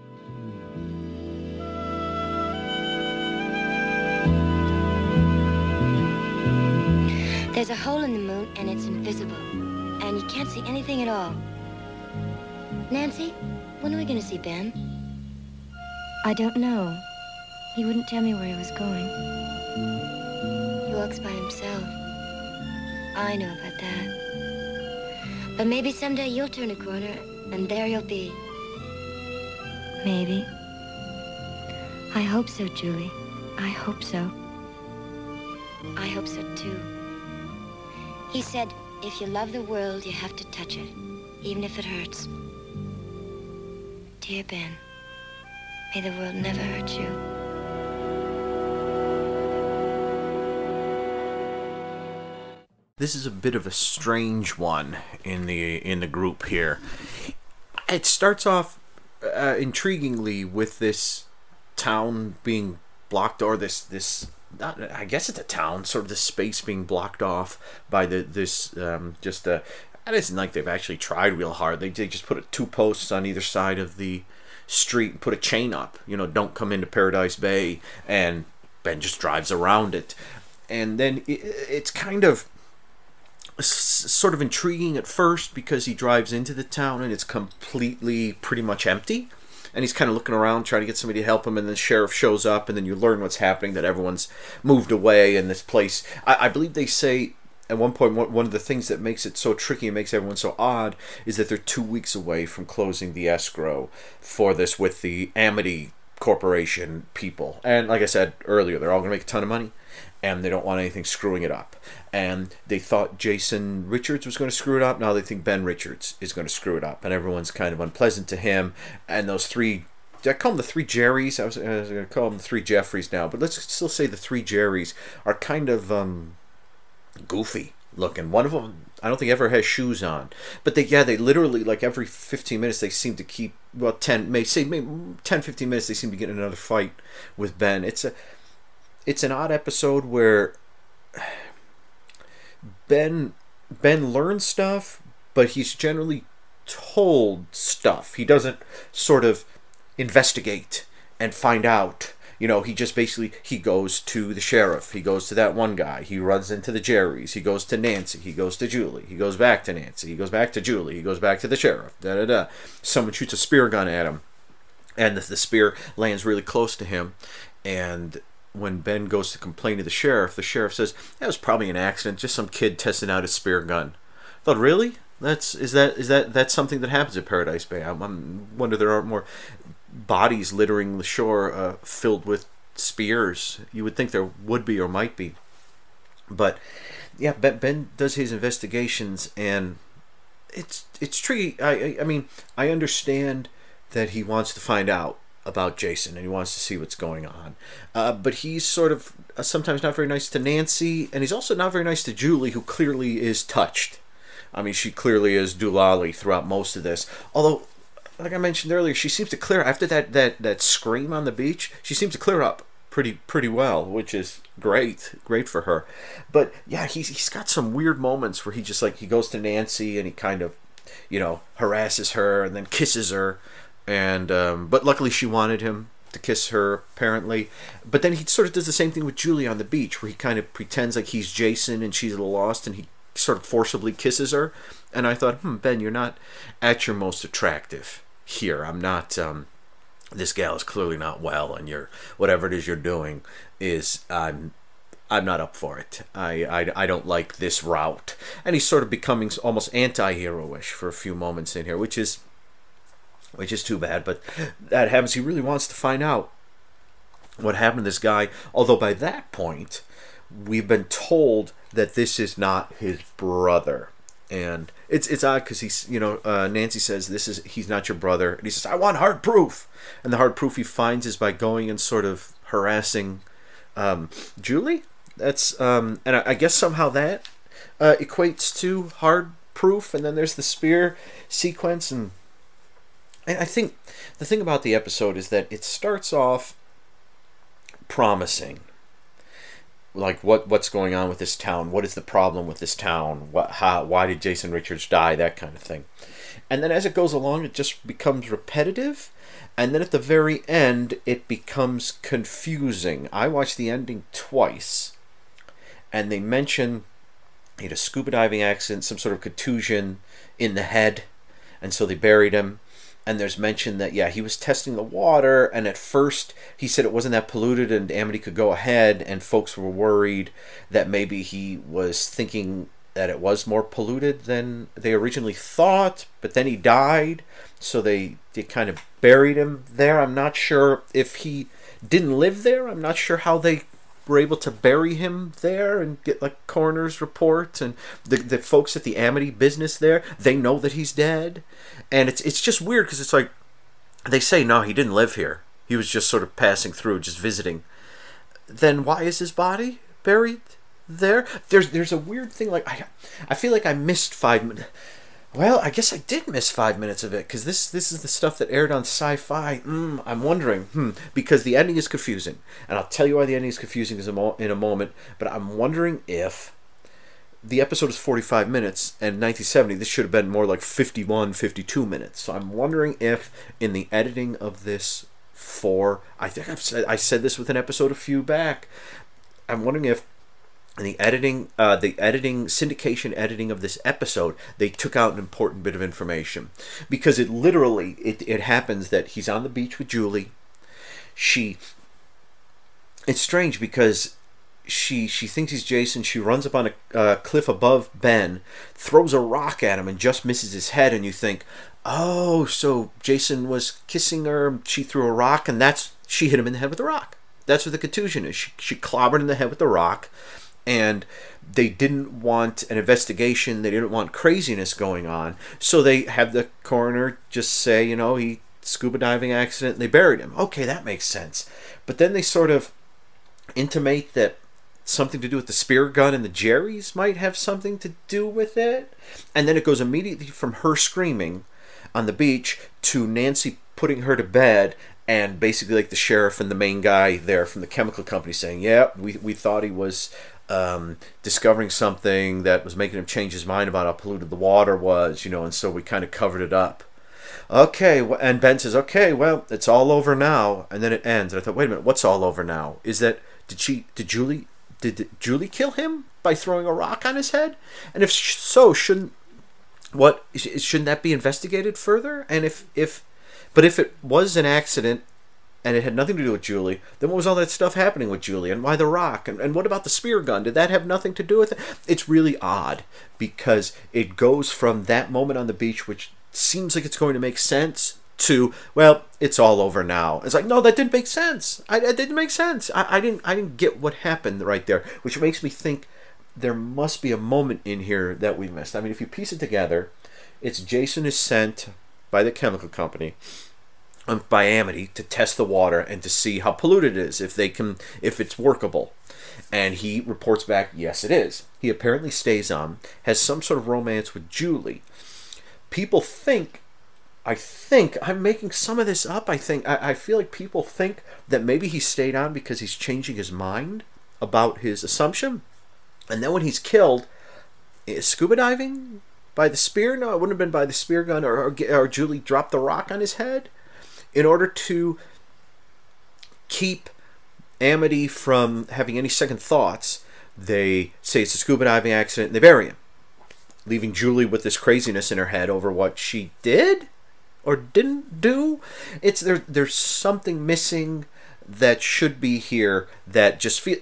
There's a hole in the moon, and it's invisible, and you can't see anything at all. Nancy, when are we going to see Ben? I don't know. He wouldn't tell me where he was going. He walks by himself. I know about that. But maybe someday you'll turn a corner, and there you'll be. Maybe. I hope so, Julie. I hope so. I hope so, too. He said, if you love the world, you have to touch it, even if it hurts. Dear Ben, may the world never hurt you. This is a bit of a strange one in the in the group here. It starts off uh, intriguingly with this town being blocked, or this this not, I guess it's a town, sort of this space being blocked off by the this um, just a. It isn't like they've actually tried real hard. They, they just put two posts on either side of the street and put a chain up. You know, don't come into Paradise Bay. And Ben just drives around it. And then it, it's kind of s- sort of intriguing at first because he drives into the town and it's completely pretty much empty. And he's kind of looking around trying to get somebody to help him. And then the sheriff shows up, and then you learn what's happening, that everyone's moved away. And this place, I, I believe they say... At one point, one of the things that makes it so tricky and makes everyone so odd is that they're two weeks away from closing the escrow for this with the Amity Corporation people. And like I said earlier, they're all going to make a ton of money, and they don't want anything screwing it up. And they thought Jason Richards was going to screw it up. Now they think Ben Richards is going to screw it up, and everyone's kind of unpleasant to him. And those three... I call them the three Jerrys. I was, I was going to call them the three Jeffreys now, but let's still say the three Jerrys are kind of... Um, goofy, looking. One of them, I don't think ever has shoes on. But they, yeah, they literally, like every fifteen minutes, they seem to keep, well, ten, may say maybe ten, fifteen minutes, they seem to get in another fight with Ben. It's a, it's an odd episode where Ben, Ben learns stuff, but he's generally told stuff. He doesn't sort of investigate and find out. You know, he just basically, he goes to the sheriff. He goes to that one guy. He runs into the Jerrys. He goes to Nancy. He goes to Julie. He goes back to Nancy. He goes back to Julie. He goes back to the sheriff. Da da da. Someone shoots a spear gun at him. And the, the spear lands really close to him. And when Ben goes to complain to the sheriff, the sheriff says, that was probably an accident. Just some kid testing out his spear gun. I thought, really? That's, is that, is that, that's something that happens at Paradise Bay? I I'm, wonder there aren't more bodies littering the shore uh, filled with spears. You would think there would be or might be. But yeah, Ben, Ben does his investigations, and it's it's tricky. I, I I mean, I understand that he wants to find out about Jason and he wants to see what's going on. Uh, but he's sort of uh, sometimes not very nice to Nancy, and he's also not very nice to Julie, who clearly is touched. I mean, she clearly is doolally throughout most of this. Although, like I mentioned earlier, she seems to clear after that, that, that scream on the beach. She seems to clear up pretty pretty well, which is great, great for her. But yeah, he's he's got some weird moments where he just like he goes to Nancy and he kind of, you know, harasses her and then kisses her, and um, but luckily she wanted him to kiss her apparently. But then he sort of does the same thing with Julie on the beach, where he kind of pretends like he's Jason and she's a little lost, and he sort of forcibly kisses her. And I thought, hmm, Ben, you're not at your most attractive here. I'm not, um, this gal is clearly not well, and you're, whatever it is you're doing is, I'm, I'm not up for it. I, I, I don't like this route. And he's sort of becoming almost anti-hero-ish for a few moments in here, which is, which is too bad, but that happens. He really wants to find out what happened to this guy, although by that point, we've been told that this is not his brother. And it's it's odd because he's, you know, uh, Nancy says, this is, he's not your brother. And he says, I want hard proof. And the hard proof he finds is by going and sort of harassing um, Julie. That's, um, and I, I guess somehow that uh, equates to hard proof. And then there's the spear sequence. And, and I think the thing about the episode is that it starts off promising. Like what what's going on with this town? What is the problem with this town? What how why did Jason Richards die? That kind of thing. And then as it goes along, it just becomes repetitive. And then at the very end, it becomes confusing. I watched the ending twice, and they mention he had a scuba diving accident, some sort of contusion in the head, and so they buried him. And there's mention that, yeah, he was testing the water, and at first he said it wasn't that polluted and Amity could go ahead, and folks were worried that maybe he was thinking that it was more polluted than they originally thought, but then he died, so they, they kind of buried him there. I'm not sure if he didn't live there. I'm not sure how they were able to bury him there and get like coroner's report, and the the folks at the Amity business there, they know that he's dead. And it's it's just weird because it's like they say no, he didn't live here, he was just sort of passing through, just visiting. Then why is his body buried there? There's there's a weird thing, like I I feel like I missed five minutes. Well, I guess I did miss five minutes of it, because this this is the stuff that aired on Sci-Fi. Mm, I'm wondering, hmm, because the ending is confusing, and I'll tell you why the ending is confusing in a moment. But I'm wondering if the episode is forty-five minutes, and nineteen seventy, this should have been more like fifty-one, fifty-two minutes. So I'm wondering if in the editing of this for, I think I've said I said this with an episode a few back. I'm wondering if in the editing, uh, the editing, syndication editing of this episode, they took out an important bit of information. Because it literally, it, it happens that he's on the beach with Julie. She, it's strange because she she thinks he's Jason. She runs up on a uh, cliff above Ben, throws a rock at him and just misses his head. And you think, oh, so Jason was kissing her. She threw a rock, and that's, she hit him in the head with a rock. That's what the contusion is. She, she clobbered in the head with the rock. And they didn't want an investigation. They didn't want craziness going on. So they have the coroner just say, you know, he scuba diving accident, and they buried him. Okay, that makes sense. But then they sort of intimate that something to do with the spear gun, and the Jerrys might have something to do with it. And then it goes immediately from her screaming on the beach to Nancy putting her to bed, and basically like the sheriff and the main guy there from the chemical company saying, yeah, we, we thought he was um, discovering something that was making him change his mind about how polluted the water was, you know, and so we kind of covered it up. Okay, and Ben says, okay, well, it's all over now, and then it ends. And I thought, wait a minute, what's all over now? Is that, did she, did Julie, did Julie kill him by throwing a rock on his head? And if so, shouldn't, what, shouldn't that be investigated further? And if, if, but if it was an accident, and it had nothing to do with Julie, then what was all that stuff happening with Julie? And why the rock? And, and what about the spear gun? Did that have nothing to do with it? It's really odd, because it goes from that moment on the beach, which seems like it's going to make sense, to, well, it's all over now. It's like, no, that didn't make sense. I, it didn't make sense. I, I didn't I didn't get what happened right there, which makes me think there must be a moment in here that we missed. I mean, if you piece it together, it's Jason is sent by the chemical company, um, by Amity, to test the water and to see how polluted it is, if they can, if it's workable. And he reports back, yes, it is. He apparently stays on, has some sort of romance with Julie. People think, I think, I'm making some of this up, I think, I, I feel like people think that maybe he stayed on because he's changing his mind about his assumption. And then when he's killed, is scuba diving by the spear? No, it wouldn't have been by the spear gun, or, or, or Julie dropped the rock on his head in order to keep Amity from having any second thoughts. They say it's a scuba diving accident and they bury him, leaving Julie with this craziness in her head over what she did or didn't do. It's there. There's something missing that should be here. That just feel.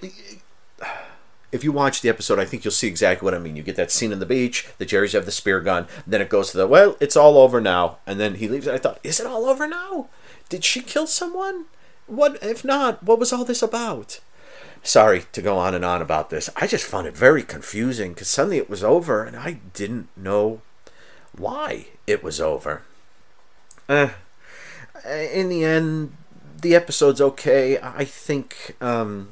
If you watch the episode, I think you'll see exactly what I mean. You get that scene on the beach. The Jerrys have the spear gun. Then it goes to the, well, it's all over now. And then he leaves. And I thought, is it all over now? Did she kill someone? What if not? What was all this about? Sorry to go on and on about this. I just found it very confusing, because suddenly it was over and I didn't know why it was over. Uh, in the end, the episode's okay. I think um,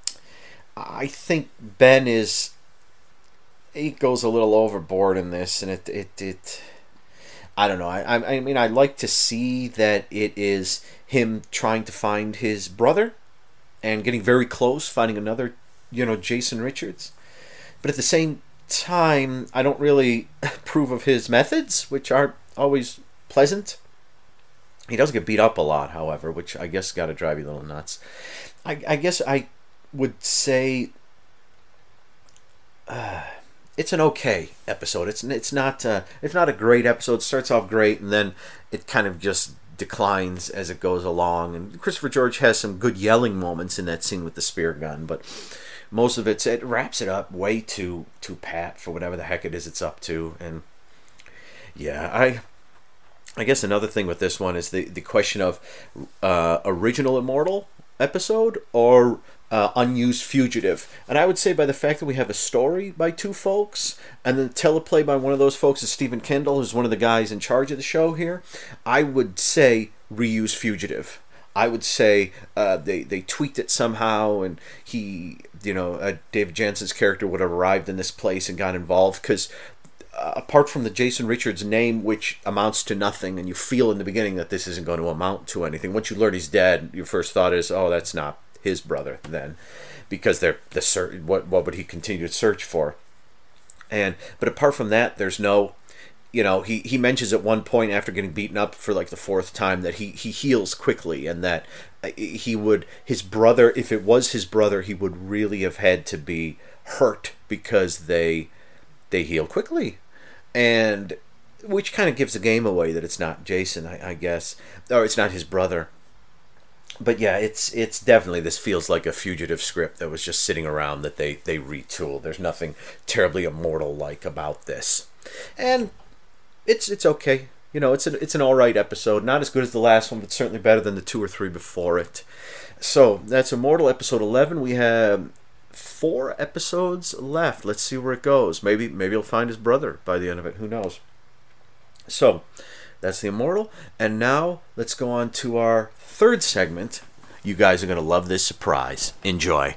I think Ben is, he goes a little overboard in this, and it it, it I don't know. I I mean, I like to see that it is him trying to find his brother and getting very close, finding another, you know, Jason Richards. But at the same time, I don't really approve of his methods, which aren't always pleasant. He does get beat up a lot, however, which I guess got to drive you a little nuts. I, I guess I would say uh, it's an okay episode. It's it's not uh, it's not a great episode. It starts off great, and then it kind of just declines as it goes along. And Christopher George has some good yelling moments in that scene with the spear gun, but most of it's, it wraps it up way too too pat for whatever the heck it is it's up to. And yeah, I I guess another thing with this one is the the question of uh, original Immortal episode or uh, unused fugitive. And I would say, by the fact that we have a story by two folks and then teleplay by one of those folks is Stephen Kendall, who's one of the guys in charge of the show here, I would say reuse fugitive. I would say uh, they they tweaked it somehow, and he, you know, uh, David Jansen's character would have arrived in this place and got involved, because uh, apart from the Jason Richards name, which amounts to nothing, and you feel in the beginning that this isn't going to amount to anything. Once you learn he's dead, your first thought is, oh, that's not his brother then, because they're the search. What what would he continue to search for? And but apart from that, there's no. You know, he, he mentions at one point after getting beaten up for like the fourth time that he, he heals quickly, and that he would, his brother, if it was his brother, he would really have had to be hurt because they they heal quickly. And which kind of gives the game away that it's not Jason, I, I guess, or it's not his brother. But yeah, it's it's definitely, this feels like a fugitive script that was just sitting around that they, they retooled. There's nothing terribly Immortal-like about this. And It's it's okay, you know. It's an it's an all right episode. Not as good as the last one, but certainly better than the two or three before it. So that's Immortal episode eleven. We have four episodes left. Let's see where it goes. Maybe maybe he'll find his brother by the end of it. Who knows? So that's the Immortal, and now let's go on to our third segment. You guys are gonna love this surprise. Enjoy.